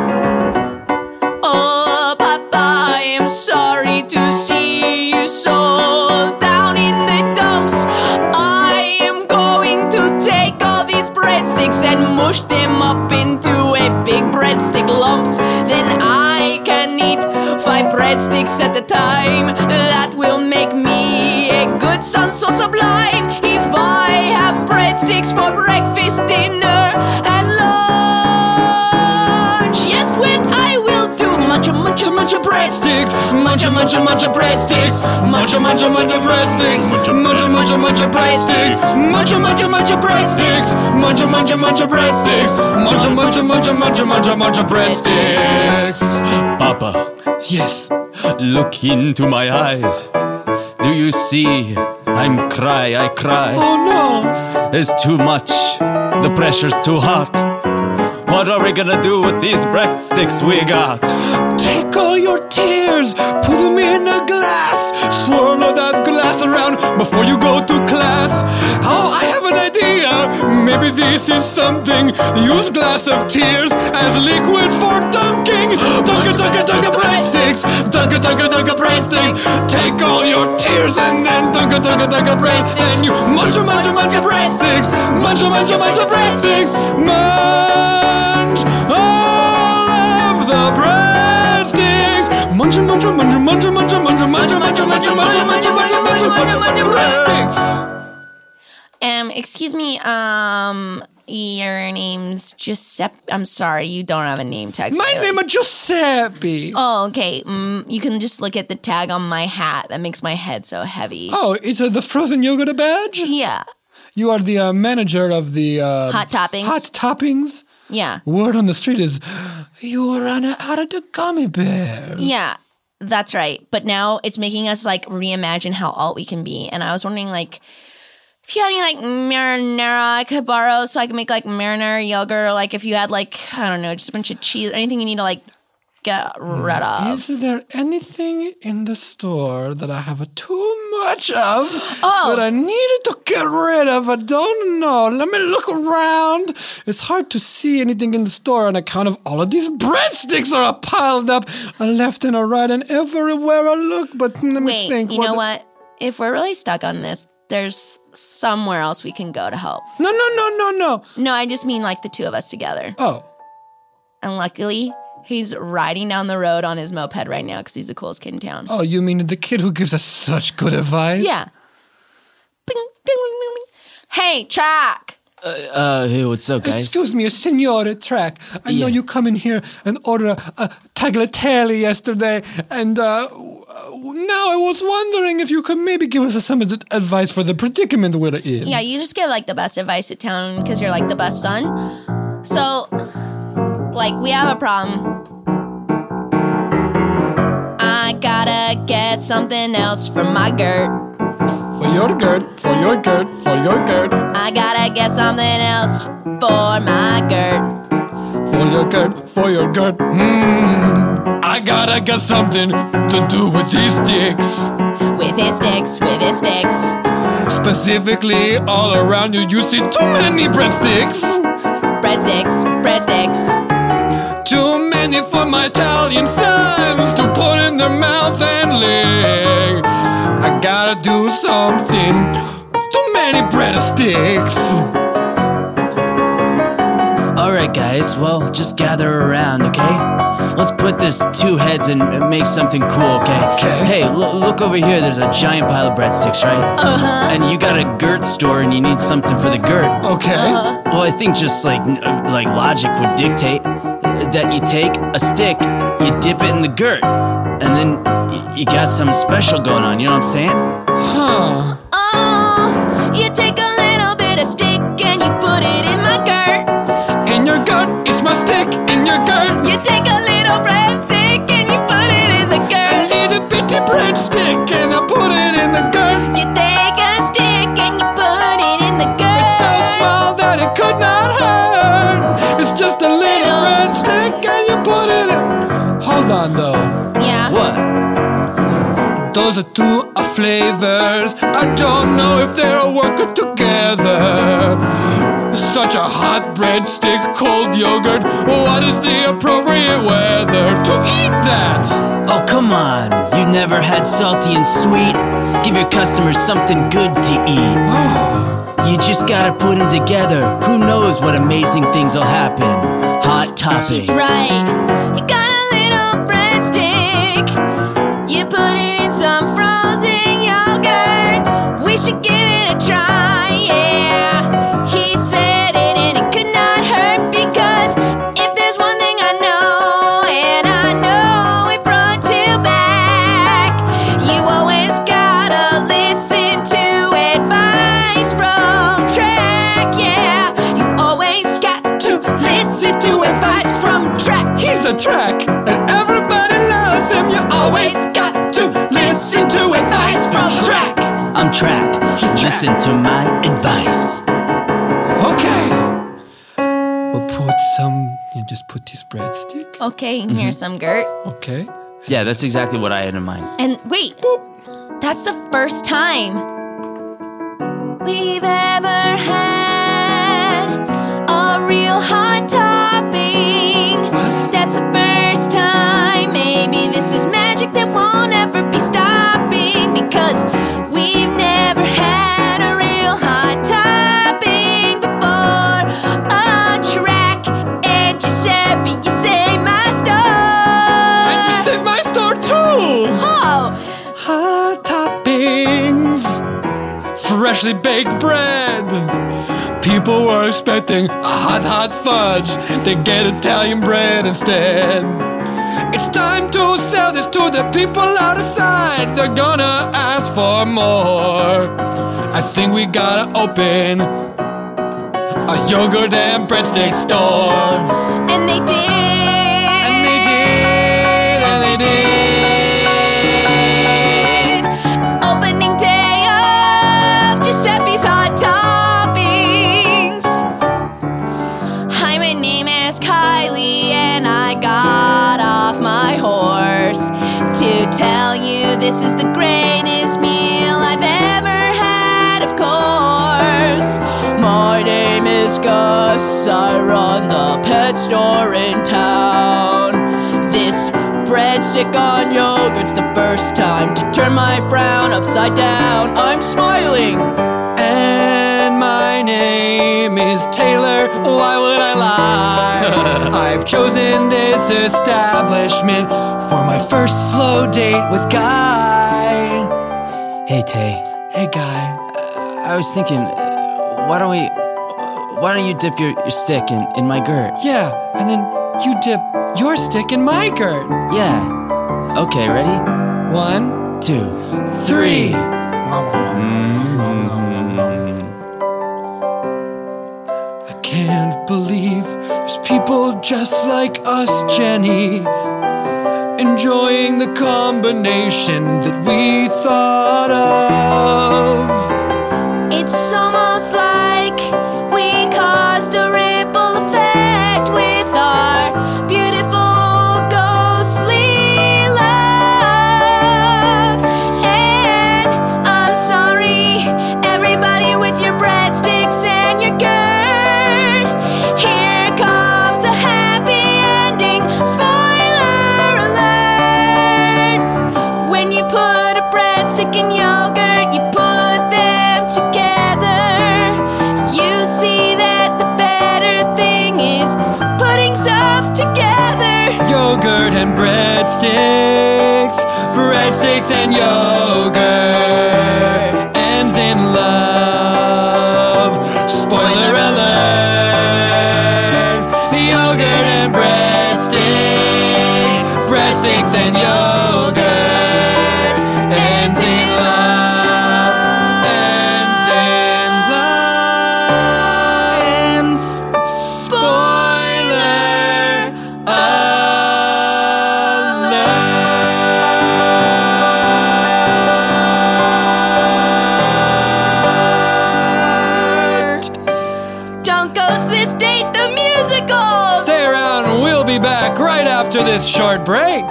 Oh, Papa, I am sorry to see you so down in the dumps. I am going to take all these breadsticks and mush them up into a big breadstick lumps. Then I can eat five breadsticks at a time. That will make me a good son so sublime. If I have breadsticks for breakfast, dinner, and lunch. Yes, what I will do. Munch a munch a munch a breadsticks. Munch a munch a munch a breadsticks. Munch a munch a munch a breadsticks. Munch a munch a munch a breadsticks. Munch a munch a munch a breadsticks. Munch a munch a munch a breadsticks. Munch a munch a munch a munch a munch a munch a breadsticks. Papa. Yes. Look into my eyes. Do you see? I'm cry, I cry. Oh no. It's too much. The pressure's too hot. What are we gonna do with these breadsticks we got? Take all your tears, put them in a glass, swirl that glass around before you go to class. Oh, I have an idea. Maybe this is something. Use glass of tears as liquid for dunking. Dunka, dunka, dunka breadsticks. Dunka, dunka, dunka breadsticks. Take all your tears and then dunka, dunka, dunka breadsticks. And you munch a munch a munch a breadsticks. Munch a munch a munch a breadsticks. Munch all of the breadsticks. Munch a munch a munch a munch a munch a munch a munch a munch a munch a munch a munch a munch a munch a munch a munch a breadsticks. Um, excuse me, um, your name's Giuseppe. I'm sorry, you don't have a name tag. My name is Giuseppe. Oh, okay. Mm, you can just look at the tag on my hat. That makes my head so heavy. Oh, it's uh, the frozen yogurt badge? Yeah. You are the uh, manager of the... Uh, Hot Toppings. Hot Toppings? Yeah. Word on the street is, you ran out of the gummy bears. Yeah, that's right. But now it's making us, like, reimagine how alt we can be. And I was wondering, like... if you had any, like, marinara I could borrow so I could make, like, marinara yogurt, or, like, if you had, like, I don't know, just a bunch of cheese, anything you need to, like, get rid of. Is there anything in the store that I have too much of oh. that I needed to get rid of? I don't know. Let me look around. It's hard to see anything in the store on account of all of these breadsticks are piled up a left and a right and everywhere I look. But let me Wait, think. you know what? If we're really stuck on this, there's somewhere else we can go to help. No, no, no, no, no. No, I just mean like the two of us together. Oh. And luckily, he's riding down the road on his moped right now because he's the coolest kid in town. Oh, you mean the kid who gives us such good advice? Yeah. Bing, ding, ding, ding, ding. Hey, Track. Uh, uh, hey, what's up, guys? Excuse me, Signore Track. I Yeah. know you come in here and order a, a tagliatelle yesterday, and uh, now I was wondering if you could maybe give us some ad- advice for the predicament we're in. Yeah, you just get like the best advice at town because you're like the best son. So, like, we have a problem. I gotta get something else from my Gert. For your Gert, for your Gert, for your Gert. I gotta get something else for my Gert. For your Gert, for your Gert. Mm. I gotta get something to do with these sticks. With his sticks, with his sticks. Specifically, all around you, you see too many breadsticks. Breadsticks, breadsticks. Too many for my Italian sons to put in their mouth and lick. I gotta do something. Too many breadsticks. Alright, guys, well, just gather around, okay? Let's put this two heads and and make something cool, okay? Okay. Hey, lo- look over here, there's a giant pile of breadsticks, right? Uh-huh. And you got a Gert store and you need something for the Gert. Okay. Uh-huh. Well, I think just like n- uh, like logic would dictate that you take a stick, you dip it in the Gert, and then y- you got something special going on, you know what I'm saying? Huh. Oh, you take a little bit of stick and you put it in my Gert. In your Gert, it's my stick. In your Gert. You take a little breadstick and you put it in the A Gert. little bitty breadstick and I put it in the Gert. You take a stick and you put it in the Gert. It's so small that it could not hurt. It's just a little breadstick and you put it in. Hold on though. Yeah. What? Those are two uh, flavors. I don't know if they're working together. Such a hot breadstick, cold yogurt. What is the appropriate weather to eat that? Oh, come on. You never had salty and sweet? Give your customers something good to eat. You just gotta put them together. Who knows what amazing things will happen? Hot topic. He's right. You got a little breadstick. You put it in some frozen yogurt. We should give it a try, yeah. He said it and it could not hurt because if there's one thing I know, and I know it front to back, you always gotta listen to advice from Track, yeah. You always got to listen to advice from Track. He's a Track, and everybody loves him. You always got to listen to advice from Track. I'm Track. Listen to my advice. Okay. We'll put some. You just put this breadstick. Okay, and here's some Gert. Okay. Yeah, that's exactly what I had in mind. And wait, that's the first time we've ever had a real hot topping. What? That's the first time. Maybe this is magic that won't ever be stopping because we've never had a real hot topping before. A Track and Giuseppe, you say my store. And you saved my store too. Oh, Hot toppings, freshly baked bread. People were expecting a hot, hot fudge. They get Italian bread instead. It's time to sell this to the people outside. They're gonna ask for more. I think we gotta open a yogurt and breadstick store. and they did. And they did, and they did. Opening day of Giuseppe's Hot Toppings. Hi, my name is Kylie, and I got off my horse to tell you this is the greatest meal I've ever had, of course. My name is Gus, I run the pet store in town. This bread breadstick on yogurt's the first time to turn my frown upside down. I'm smiling. And my name is Taylor, why would I lie? I've chosen this establishment for my first slow date with Guy. Hey, Tay. Hey, Guy. Uh, I was thinking, uh, why don't we, why don't you dip your, your stick in, in my gourd? Yeah, and then you dip your stick in my gourd. Yeah. Okay, ready? One, two, three. I can't believe there's people just like us, Jenny, enjoying the combination that we thought of. It's almost like we caused a ripple effect with our beautiful ghostly love. And I'm sorry, everybody with your breadsticks and your gourd. Here comes a happy ending. Spoiler alert! When you put a breadstick in yogurt, you put them together. You see that the better thing is putting stuff together. Yogurt and breadsticks, breadsticks and yogurt, ends in love. Spoiler alert! Yogurt and breadsticks, breadsticks and yogurt, ends in love, ends in love, ends. Spoiler alert! Don't ghost this date, the musical! Stay around, we'll be back right after this short break.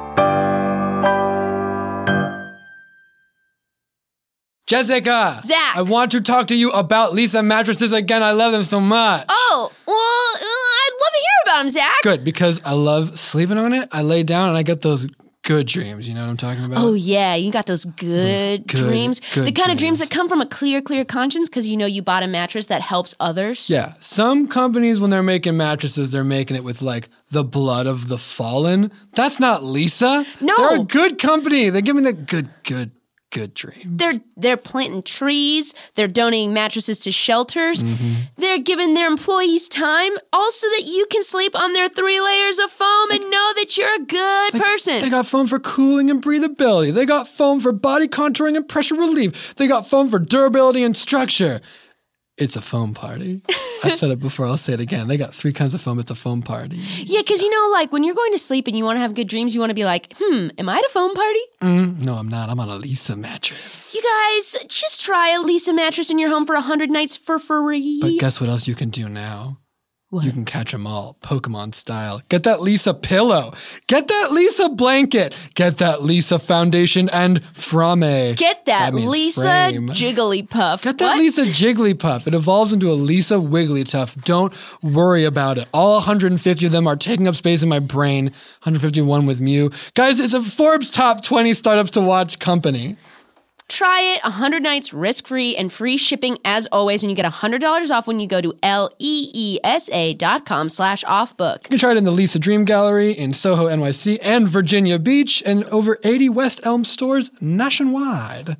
Jessica! Zach! I want to talk to you about Lisa mattresses again. I love them so much. Oh, well, uh, I'd love to hear about him, Zach. Good, because I love sleeping on it. I lay down and I get those good dreams. You know what I'm talking about? Oh, yeah, you got those good, Those good, dreams. good the kind of dreams dreams. that come from a clear, clear conscience because you know you bought a mattress that helps others. Yeah, some companies, when they're making mattresses, they're making it with like the blood of the fallen. That's not Lisa. No. They're a good company. They give me the good, good, good dreams. They're they're planting trees. They're donating mattresses to shelters. Mm-hmm. They're giving their employees time, also that you can sleep on their three layers of foam and know that you're a good person. They got foam for cooling and breathability. They got foam for body contouring and pressure relief. They got foam for durability and structure. It's a foam party. I said it before, I'll say it again. They got three kinds of foam. It's a foam party. Yeah, because you know, like when you're going to sleep and you want to have good dreams, you want to be like, hmm, am I at a foam party? Mm, no, I'm not. I'm on a Lisa mattress. You guys, just try a Lisa mattress in your home for one hundred nights for free. But guess what else you can do now? What? You can catch them all, Pokemon style. Get that Lisa pillow. Get that Lisa blanket. Get that Lisa foundation and frame. Get that, means Lisa frame. Jigglypuff. Get that What? Lisa Jigglypuff. It evolves into a Lisa Wigglytuff. Don't worry about it. All one hundred fifty of them are taking up space in my brain. one hundred fifty-one with Mew. Guys, it's a Forbes top twenty startups to watch company. Try it one hundred nights risk-free and free shipping as always, and you get one hundred dollars off when you go to L-E-E-S-A dot com slash offbook. You can try it in the Lisa Dream Gallery in Soho, N Y C, and Virginia Beach, and over eighty West Elm stores nationwide.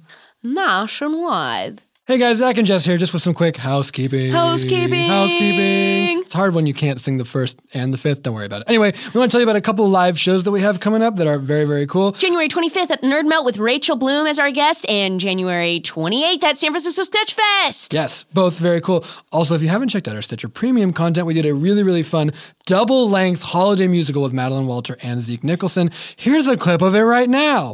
Nationwide. Hey guys, Zach and Jess here, just with some quick housekeeping. Housekeeping. Housekeeping. It's hard when you can't sing the first and the fifth. Don't worry about it. Anyway, we want to tell you about a couple live shows that we have coming up that are very, very cool. January twenty-fifth at the Nerd Melt with Rachel Bloom as our guest, and January twenty-eighth at San Francisco Stitch Fest. Yes, both very cool. Also, if you haven't checked out our Stitcher Premium content, we did a really, really fun double-length holiday musical with Madeline Walter and Zeke Nicholson. Here's a clip of it right now.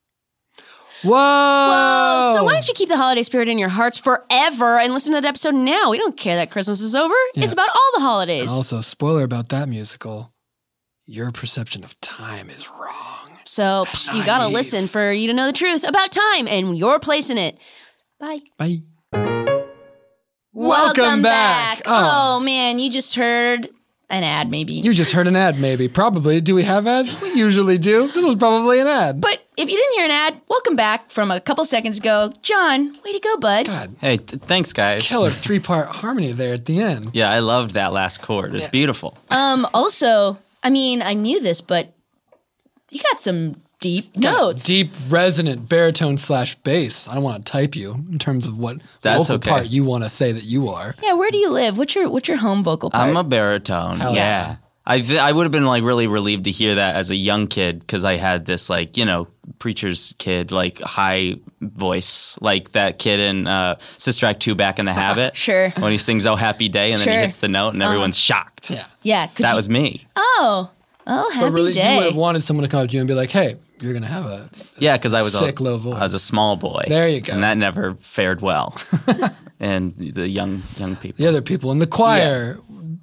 Whoa! Whoa! So why don't you keep the holiday spirit in your hearts forever and listen to the episode now? We don't care that Christmas is over. Yeah. It's about all the holidays. And also, spoiler about that musical, your perception of time is wrong. So psh, you gotta listen for you to know the truth about time and your place in it. Bye. Bye. Welcome, back. Oh. oh man, you just heard an ad, maybe. You just heard an ad, maybe. Probably. Do we have ads? We usually do. This was probably an ad. But if you didn't hear an ad, welcome back from a couple seconds ago. John, way to go, bud. God. Hey, th- thanks, guys. Killer three-part harmony there at the end. Yeah, I loved that last chord. It's Yeah. beautiful. Um. Also, I mean, I knew this, but you got some deep notes. Deep, resonant baritone slash bass. I don't want to type you in terms of what That's vocal okay. part you want to say that you are. Yeah, where do you live? What's your what's your home vocal part? I'm a baritone. Hell yeah. yeah. I th- I would have been like really relieved to hear that as a young kid because I had this like, you know, preacher's kid, like high voice, like that kid in uh, Sister Act two Back in the Habit. Sure. When he sings Oh Happy Day and then Sure. he hits the note and Uh-huh. everyone's shocked. Yeah. Yeah. Could That you- was me. Oh. Oh, happy But really, day. you would have wanted someone to come up to you and be like, hey, you're going to have a Yeah, because I was sick a, low voice. I was a small boy. There you go. And that never fared well. And the young young people. The other people in the choir.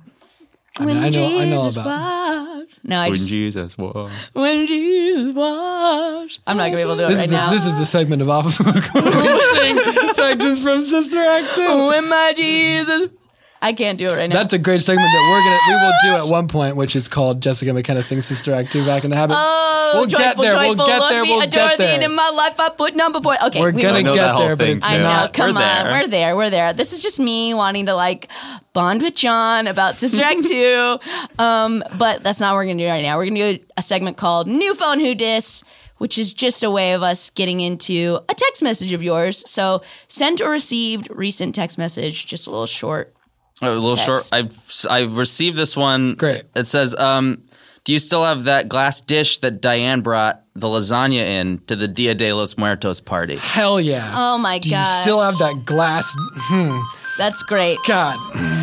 I mean, when I know, I know Jesus about. washed. No, I When just Jesus was. when Jesus washed. I'm not gonna be able to do it This right is the, now. this is the segment of Off of we sing sections from Sister Act two. When my Jesus. I can't do it right now. That's a great segment that we're gonna we will do at one point, which is called Jessica McKenna Sings Sister Act two Back in the Habit. Oh, we'll joyful, get there. joyful, We'll get love there. me, We'll adore get thee, and there. in my life I put number four. Okay, We're we gonna will. know get that whole there, but thing, it's I know. not. Come We're on, there. we're there. We're there. This is just me wanting to like bond with John about Sister Act two. Um, but that's not what we're gonna do right now. We're gonna do a segment called New Phone Who Dis, which is just a way of us getting into a text message of yours. So sent or received recent text message, just a little short. A little Text. short. I've I've received this one. Great. It says, um, "Do you still have that glass dish that Diane brought the lasagna in to the Dia de los Muertos party?" Hell yeah. Oh my Do god, you still have that glass? Hmm. that's great. God.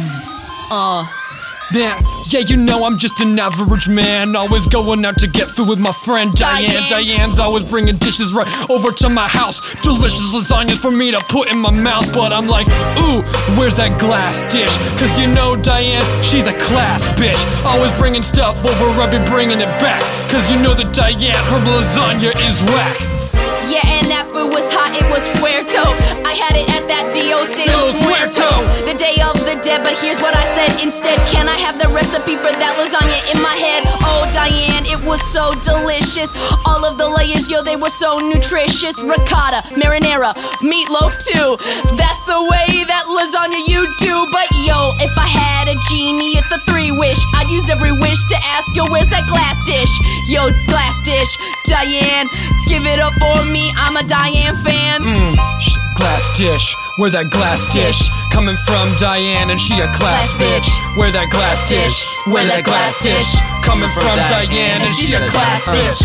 Oh. Yeah, yeah, you know I'm just an average man, always going out to get food with my friend Diane. Diane. Diane's always bringing dishes right over to my house, delicious lasagnas for me to put in my mouth. But I'm like, ooh, where's that glass dish? Cause you know Diane, she's a class bitch, always bringing stuff over, I be bringing it back. Cause you know that Diane, her lasagna is whack. Yeah, and that food was hot, it was fuerto. I had it at that Dios de los Muertos, the day of the dead, but here's what I said instead. Can I have the recipe for that lasagna in my head? Oh, Diane, it was so delicious. All of the layers, yo, they were so nutritious. Ricotta, marinara, meatloaf too. That's the way that lasagna you do. But yo, if I had a genie at the three wish, I'd use every wish to ask, yo, where's that glass dish? Yo, glass dish, Diane, give it up for me. I'm a Diane fan. Mm, sh- glass dish, where that glass dish? Coming from Diane and she a class Glass bitch. bitch. Where that glass dish? Where that glass dish? Coming from Diane and she a class bitch.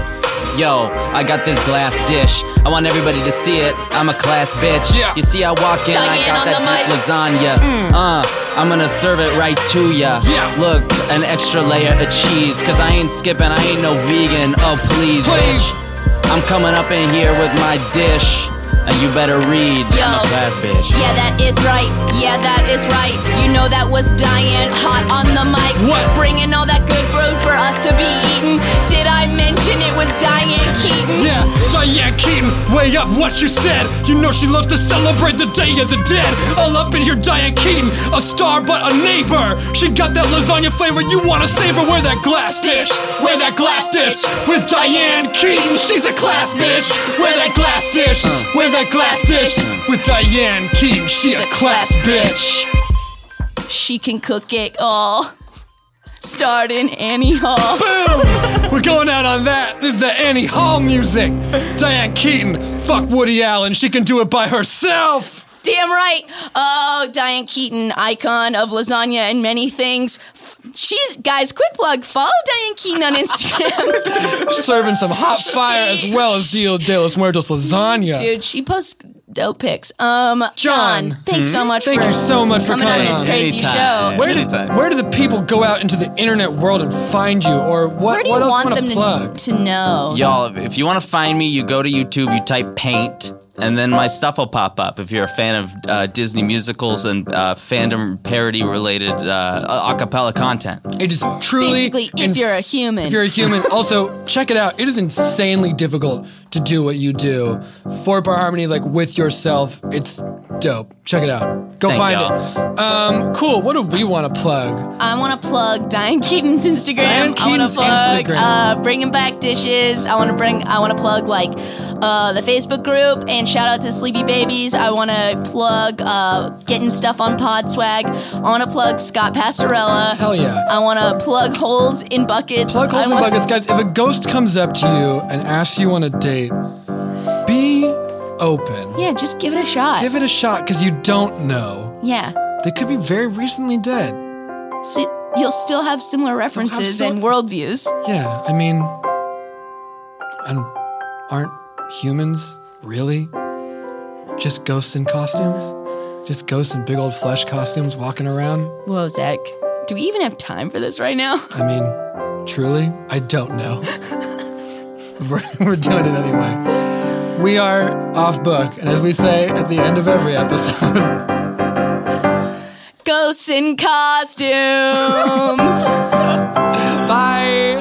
Yo, I got this glass dish. I want everybody to see it. I'm a class bitch. Yeah. You see, I walk in, I Diane got on that the deep mic. lasagna. Uh, I'm gonna serve it right to ya. Yeah. Look, an extra layer of cheese. Cause I ain't skipping, I ain't no vegan. Oh, please, Please. bitch. I'm coming up in here with my dish. And you better read. Yo. I'm a class bitch. Yeah, that is right. Yeah, that is right. You know that was Diane hot on the mic. What? Bringing all that good food for us to be eating. Did I mention it was Diane Keaton? Yeah, Diane Keaton, way up what you said. You know she loves to celebrate the Day of the Dead. All up in here, Diane Keaton, a star but a neighbor. She got that lasagna flavor you wanna savor. Where that glass dish? Where that glass dish? With Diane Keaton, she's a class bitch. Where that glass dish? Where that glass dish? With Diane Keaton, she a class bitch. She can cook it all. Starred in Annie Hall. Boom! We're going out on that. This is the Annie Hall music. Diane Keaton, fuck Woody Allen. She can do it by herself. Damn right. Oh, Diane Keaton, icon of lasagna and many things. She's, guys, quick plug, follow Diane Keaton on Instagram. Serving some hot fire as well as Dia de los Muertos lasagna. Dude, she posts dope pics. Um, John. John, thanks so much Thank for you so much for coming on coming this on. crazy Anytime. show. Where did Anytime. where do the people go out into the internet world and find you, or what? Where do you what else want wanna them plug? to, to know? Y'all, if you want to find me, you go to YouTube, you type Paint, and then my stuff will pop up. If you're a fan of uh, Disney musicals and uh, fandom parody-related uh, acapella content. It is truly Basically, if you're a human. If you're a human, also check it out. It is insanely difficult to do what you do. Four-part harmony, like with yourself. It's dope. Check it out. Go Thank find y'all. it. Um, cool. What do we want to plug? I want to plug Diane Keaton's Instagram. Diane I want Keaton's to plug Instagram. uh, Bringing Back Dishes. I want to bring. I want to plug like uh, the Facebook group and shout out to Sleepy Babies. I want to plug uh, getting stuff on Podswag. I want to plug Scott Pastorella. Hell yeah. I want to plug Holes in Buckets. Plug holes I in wanna- buckets, guys. If a ghost comes up to you and asks you on a date, be open. Yeah, just give it a shot. Give it a shot, because you don't know. Yeah. They could be very recently dead. So you'll still have similar references sim- and worldviews. Yeah, I mean, and aren't humans really just ghosts in costumes? Just ghosts in big old flesh costumes walking around? Whoa, Zach. Do we even have time for this right now? I mean, truly, I don't know. we're, we're doing it anyway. We are off book, and as we say at the end of every episode, Ghosts in costumes. bye.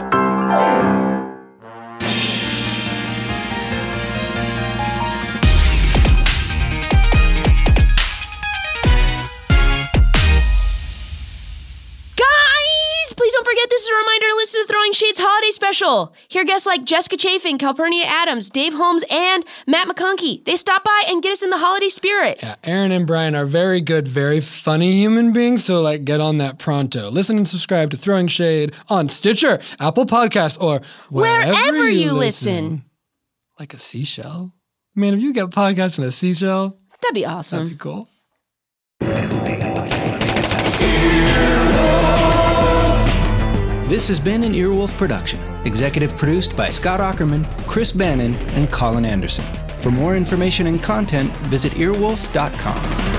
Guys, please don't forget this is a reminder to listen to Throwing Shades Holiday Special. Hear guests like Jessica Chafin, Calpurnia Adams, Dave Holmes, and Matt McConkey. They stop by and get us in the holiday spirit. Yeah, Aaron and Brian are very good, very funny human beings, so like get on that pronto. Listen and subscribe to Throwing Shade on Stitcher, Apple Podcasts, or wherever, Wherever you listen. listen. Like a seashell? Man, if you get podcasts in a seashell, That'd be awesome. that'd be cool. This has been an Earwolf production, executive produced by Scott Ackerman, Chris Bannon, and Colin Anderson. For more information and content, visit earwolf dot com.